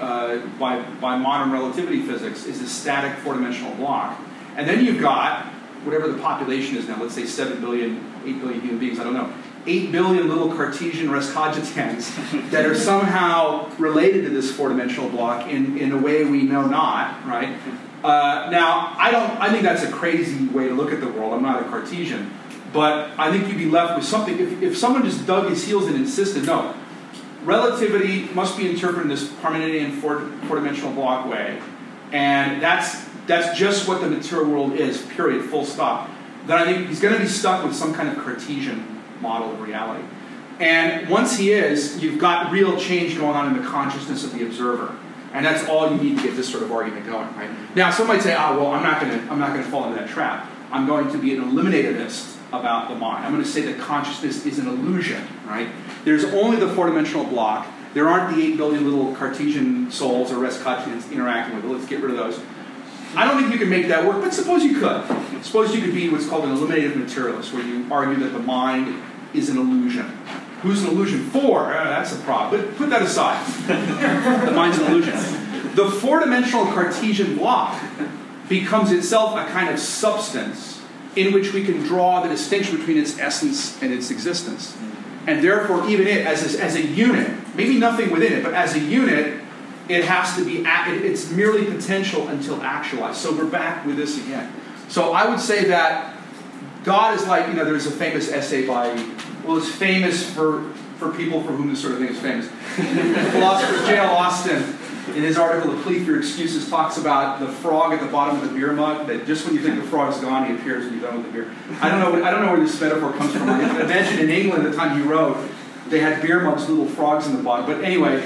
Speaker 1: by modern relativity physics, is a static four-dimensional block. And then you've got, whatever the population is now, let's say 7 billion, 8 billion human beings, I don't know, 8 billion little Cartesian res cogitans that are somehow related to this four-dimensional block in a way we know not, right? Now, I think that's a crazy way to look at the world. I'm not a Cartesian. But I think you'd be left with something. If someone just dug his heels and insisted, no, relativity must be interpreted in this Parmenidean four-dimensional block way, and that's just what the material world is, period, full stop, then I think he's going to be stuck with some kind of Cartesian model of reality. And once he is, you've got real change going on in the consciousness of the observer. And that's all you need to get this sort of argument going, right? Now, some might say, well, I'm not going to fall into that trap. I'm going to be an eliminativist about the mind. I'm going to say that consciousness is an illusion, right? There's only the four-dimensional block. There aren't the 8 billion little Cartesian souls or res cogitans interacting with it. Let's get rid of those. I don't think you can make that work, but suppose you could. Suppose you could be what's called an eliminative materialist, where you argue that the mind is an illusion. Who's an illusion for? That's a problem. But put that aside. The mind's an illusion. The four-dimensional Cartesian block becomes itself a kind of substance in which we can draw the distinction between its essence and its existence. And therefore, even it, as a unit, maybe nothing within it, but as a unit, it has to be, it's merely potential until actualized. So we're back with this again. So I would say that God is like, there's a famous essay by, it's famous for people for whom this sort of thing is famous. The philosopher J.L. Austin, in his article, The Plea for Your Excuses, talks about the frog at the bottom of the beer mug, that just when you think the frog's gone, he appears when you're done with the beer. I don't know where this metaphor comes from. I imagine in England, at the time he wrote, they had beer mugs with little frogs in the bottom. But anyway,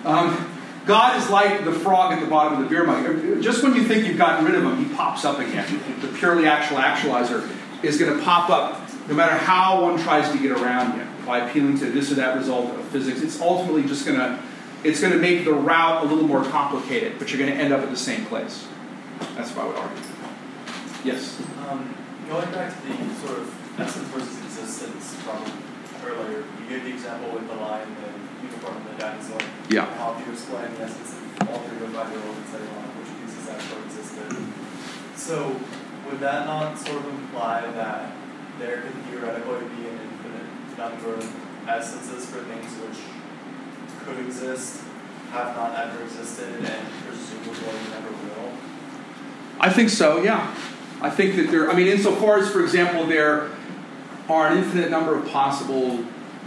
Speaker 1: God is like the frog at the bottom of the beer mug. Just when you think you've gotten rid of him, he pops up again. The purely actual actualizer is going to pop up no matter how one tries to get around him by appealing to this or that result of physics. It's ultimately just going to make the route a little more complicated, but you're going to end up at the same place. That's what I would argue. Yes?
Speaker 9: Going back to the sort of essence versus existence problem earlier, you gave the example with the line, the unicorn and the dinosaur.
Speaker 1: Yeah.
Speaker 9: How you explain the essence of all three of 5-year-olds and say, which pieces that coexisted. So, would that not sort of imply that there could theoretically be an infinite number of essences for things which could exist, have not ever existed, and presumably never will?
Speaker 1: I think so, yeah. I think that insofar as, for example, there are an infinite number of possible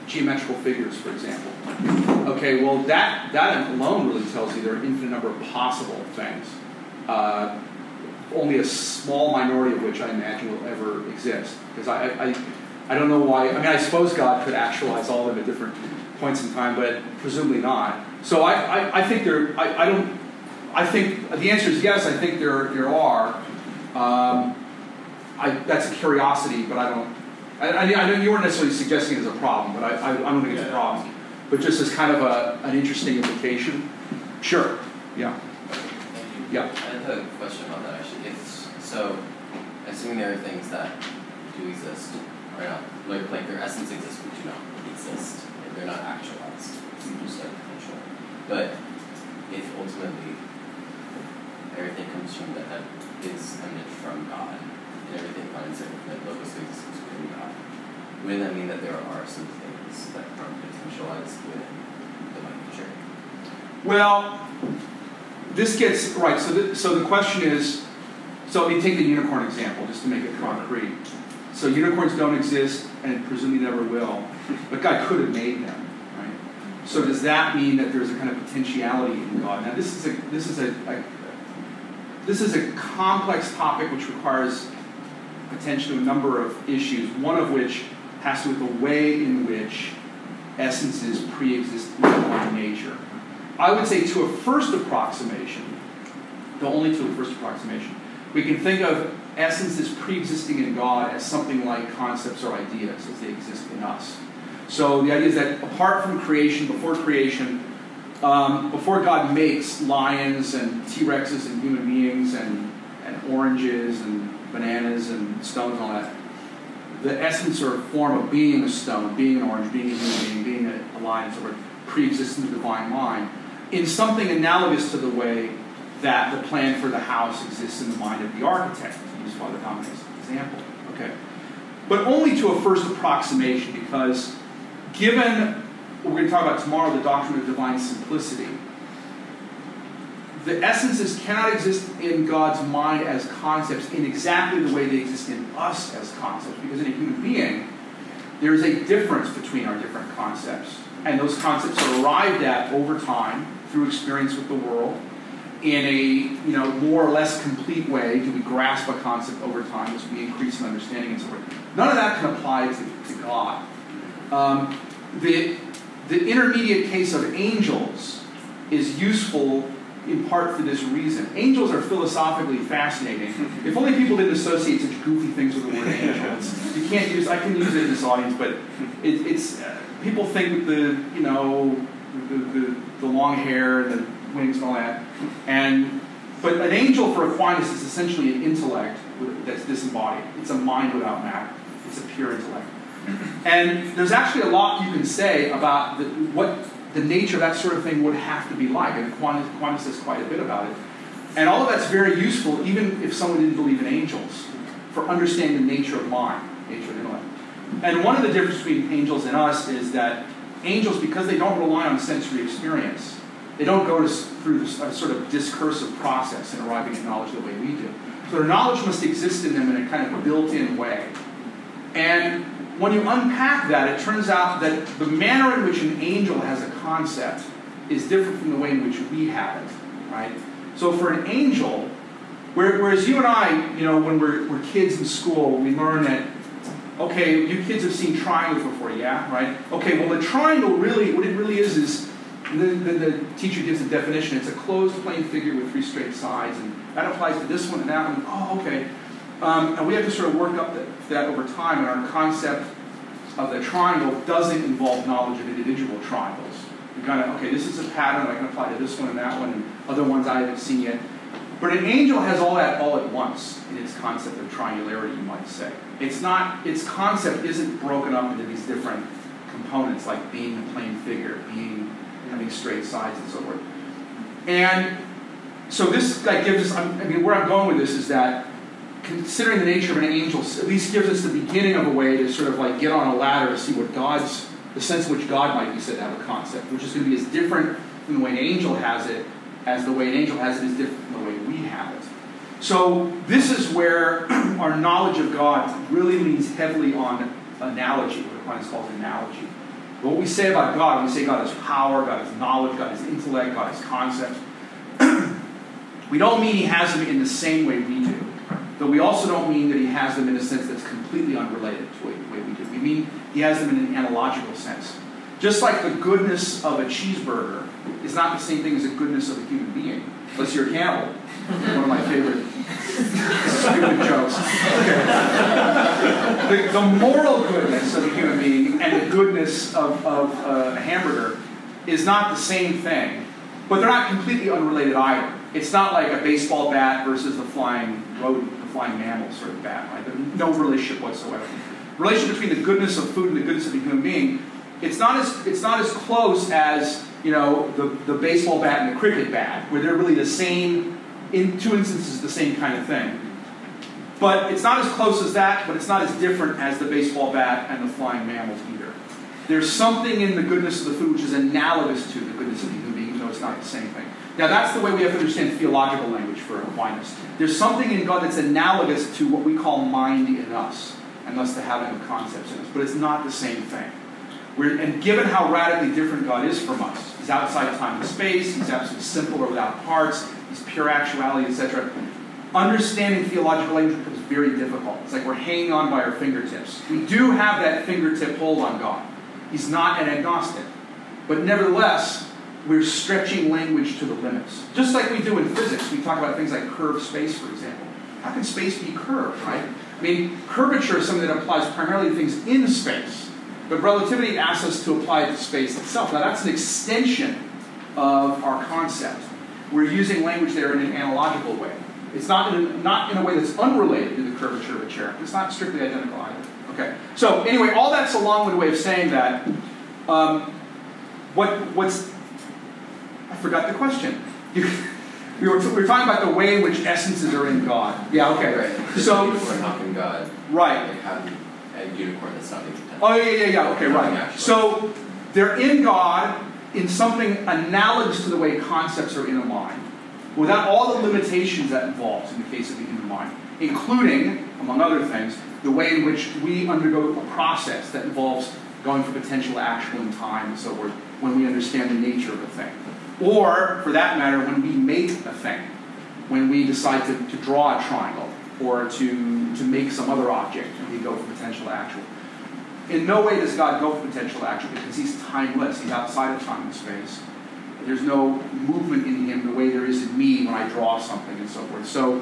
Speaker 1: geometrical figures, for example. Okay, well that alone really tells you there are an infinite number of possible things. Only a small minority of which I imagine will ever exist. Because I don't know why. I mean, I suppose God could actualize all of them at different points in time, but presumably not. So I think there. I think the answer is yes. I think there are. That's a curiosity, but I don't. I know you weren't necessarily suggesting it as a problem, but I don't think it's a problem. But just as kind of an interesting implication. Sure. Yeah.
Speaker 10: Thank you.
Speaker 1: Yeah.
Speaker 10: I have a question about that actually. So, assuming there are things that do exist, or not, like their essence exists but do not exist, if they're not actualized, just like potential. But if ultimately everything comes from that is eminent from God, and everything finds their locus of existence within God, wouldn't that mean that there are some things that aren't potentialized within divine nature?
Speaker 1: Well, this gets right. So the question is. So let me take the unicorn example just to make it concrete. So unicorns don't exist and presumably never will, but God could have made them, right? So does that mean that there's a kind of potentiality in God? Now this is a complex topic which requires attention to a number of issues. One of which has to do with the way in which essences pre-exist in divine nature. I would say to a first approximation, though only to a first approximation. We can think of essences pre-existing in God as something like concepts or ideas as they exist in us. So the idea is that apart from creation, before God makes lions and T-Rexes and human beings and oranges and bananas and stones and all that, the essence or form of being a stone, being an orange, being a human being, being a lion, so forth, pre-exists in the divine mind in something analogous to the way that the plan for the house exists in the mind of the architect, to use Father Dominic's example. Okay. But only to a first approximation, because given what we're going to talk about tomorrow, the doctrine of divine simplicity, the essences cannot exist in God's mind as concepts in exactly the way they exist in us as concepts, because in a human being, there is a difference between our different concepts. And those concepts are arrived at over time through experience with the world. In a more or less complete way, do we grasp a concept over time as we increase in understanding and so forth. None of that can apply to God. The intermediate case of angels is useful in part for this reason. Angels are philosophically fascinating. If only people didn't associate such goofy things with the word angel. I can use it in this audience, but it's people think with the long hair, the wings and all that. But an angel for Aquinas is essentially an intellect that's disembodied. It's a mind without matter. It's a pure intellect. And there's actually a lot you can say about what the nature of that sort of thing would have to be like. And Aquinas says quite a bit about it. And all of that's very useful, even if someone didn't believe in angels, for understanding the nature of mind, nature of intellect. And one of the differences between angels and us is that angels, because they don't rely on sensory experience, they don't go through a sort of discursive process in arriving at knowledge the way we do. So their knowledge must exist in them in a kind of built-in way. And when you unpack that, it turns out that the manner in which an angel has a concept is different from the way in which we have it, right? So for an angel, whereas you and I, when we're kids in school, we learn that, okay, you kids have seen triangles before, yeah, right? Okay, well the triangle really, what it really is the teacher gives a definition. It's a closed plane figure with three straight sides, and that applies to this one and that one. Oh, okay. And we have to sort of work up that over time, and our concept of the triangle doesn't involve knowledge of individual triangles. We kind of, okay, this is a pattern, I can apply to this one and that one, and other ones I haven't seen yet. But an angel has all that all at once in its concept of triangularity, you might say. Its concept isn't broken up into these different components, like being a plane figure, having straight sides and so forth. And so this gives us, where I'm going with this is that considering the nature of an angel at least gives us the beginning of a way to sort of get on a ladder to see what the sense in which God might be said to have a concept, which is going to be as different from the way an angel has it as the way an angel has it is different from the way we have it. So this is where our knowledge of God really leans heavily on analogy, what Aquinas calls analogy. But what we say about God, we say God is power, God is knowledge, God is intellect, God is concepts. We don't mean he has them in the same way we do. But we also don't mean that he has them in a sense that's completely unrelated to the way we do. We mean he has them in an analogical sense. Just like the goodness of a cheeseburger is not the same thing as the goodness of a human being, unless you're a cannibal. One of my favorite stupid jokes. Okay. The moral goodness of a human being and the goodness of a hamburger is not the same thing, but they're not completely unrelated either. It's not like a baseball bat versus the flying rodent, the flying mammal sort of bat. Right? There's no relationship whatsoever. Relation between the goodness of food and the goodness of a human being, it's not as close as the baseball bat and the cricket bat, where they're really the same, in two instances the same kind of thing. But it's not as close as that, but it's not as different as the baseball bat and the flying mammals either. There's something in the goodness of the food which is analogous to the goodness of the human being, even though it's not the same thing. Now that's the way we have to understand theological language for Aquinas. There's something in God that's analogous to what we call mind in us, and thus the having of concepts in us, but it's not the same thing. And given how radically different God is from us, he's outside of time and space, he's absolutely simple or without parts, he's pure actuality, etc., understanding theological language becomes very difficult. It's like we're hanging on by our fingertips. We do have that fingertip hold on God. He's not an agnostic. But nevertheless, we're stretching language to the limits. Just like we do in physics, we talk about things like curved space, for example. How can space be curved, right? I mean, curvature is something that applies primarily to things in space. But relativity asks us to apply it to space itself. Now that's an extension of our concept. We're using language there in an analogical way. It's not in a way that's unrelated to the curvature of a chair. It's not strictly identical either. Okay. So anyway, all that's a long-winded way of saying that. I forgot the question. We were talking about the way in which essences are in God. Yeah. Okay.
Speaker 10: Right.
Speaker 1: So
Speaker 10: unicorn not in God.
Speaker 1: Right.
Speaker 10: They have a unicorn that's not even.
Speaker 1: Oh yeah. Okay. Right. So they're in God in something analogous to the way concepts are in a mind, without all the limitations that involves in the case of the human mind, including, among other things, the way in which we undergo a process that involves going from potential to actual in time and so forth, when we understand the nature of a thing. Or, for that matter, when we make a thing, when we decide to draw a triangle, or to make some other object, and we go from potential to actual. In no way does God go from potential to actual, because he's timeless, he's outside of time and space. There's no movement in him the way there is in me when I draw something and so forth. So,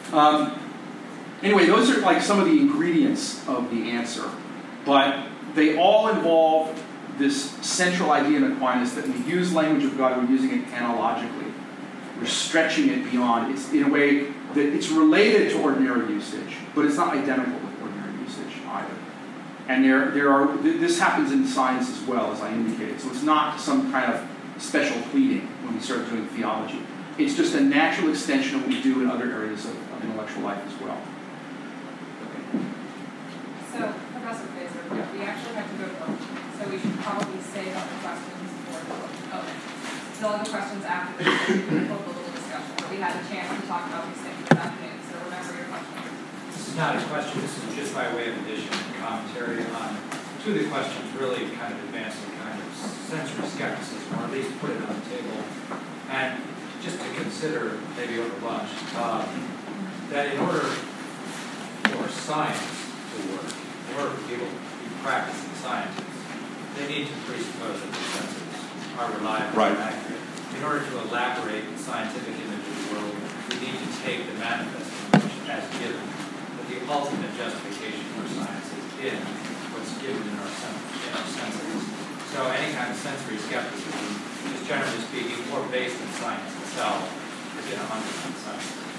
Speaker 1: anyway, those are like some of the ingredients of the answer. But they all involve this central idea in Aquinas that when we use language of God, we're using it analogically. We're stretching it beyond. It's in a way that it's related to ordinary usage, but it's not identical with ordinary usage either. And this happens in science as well, as I indicated. So it's not some kind of special pleading when we start doing theology. It's just a natural extension of what we do in other areas of intellectual life as well. Okay.
Speaker 4: So, Professor Fraser,
Speaker 1: Yeah.
Speaker 4: we actually have to go to vote. So we should probably save up the questions for the vote. Okay. Still have the questions after the little discussion. But we had a chance to talk about these things this afternoon, so remember your questions.
Speaker 6: This is not a question, this is just by way of addition and commentary on two of the questions really kind of advanced the kind of sensory skepticism, or at least put it on the table. And just to consider, maybe over lunch, that in order for science to work, in order for people to be practicing scientists, they need to presuppose that their senses are reliable and accurate. In order to elaborate the scientific image of the world, we need to take the manifest image as given. But the ultimate justification for science is in what's given in our senses. So any kind of sensory skepticism is, generally speaking, more based in science itself than 100% science.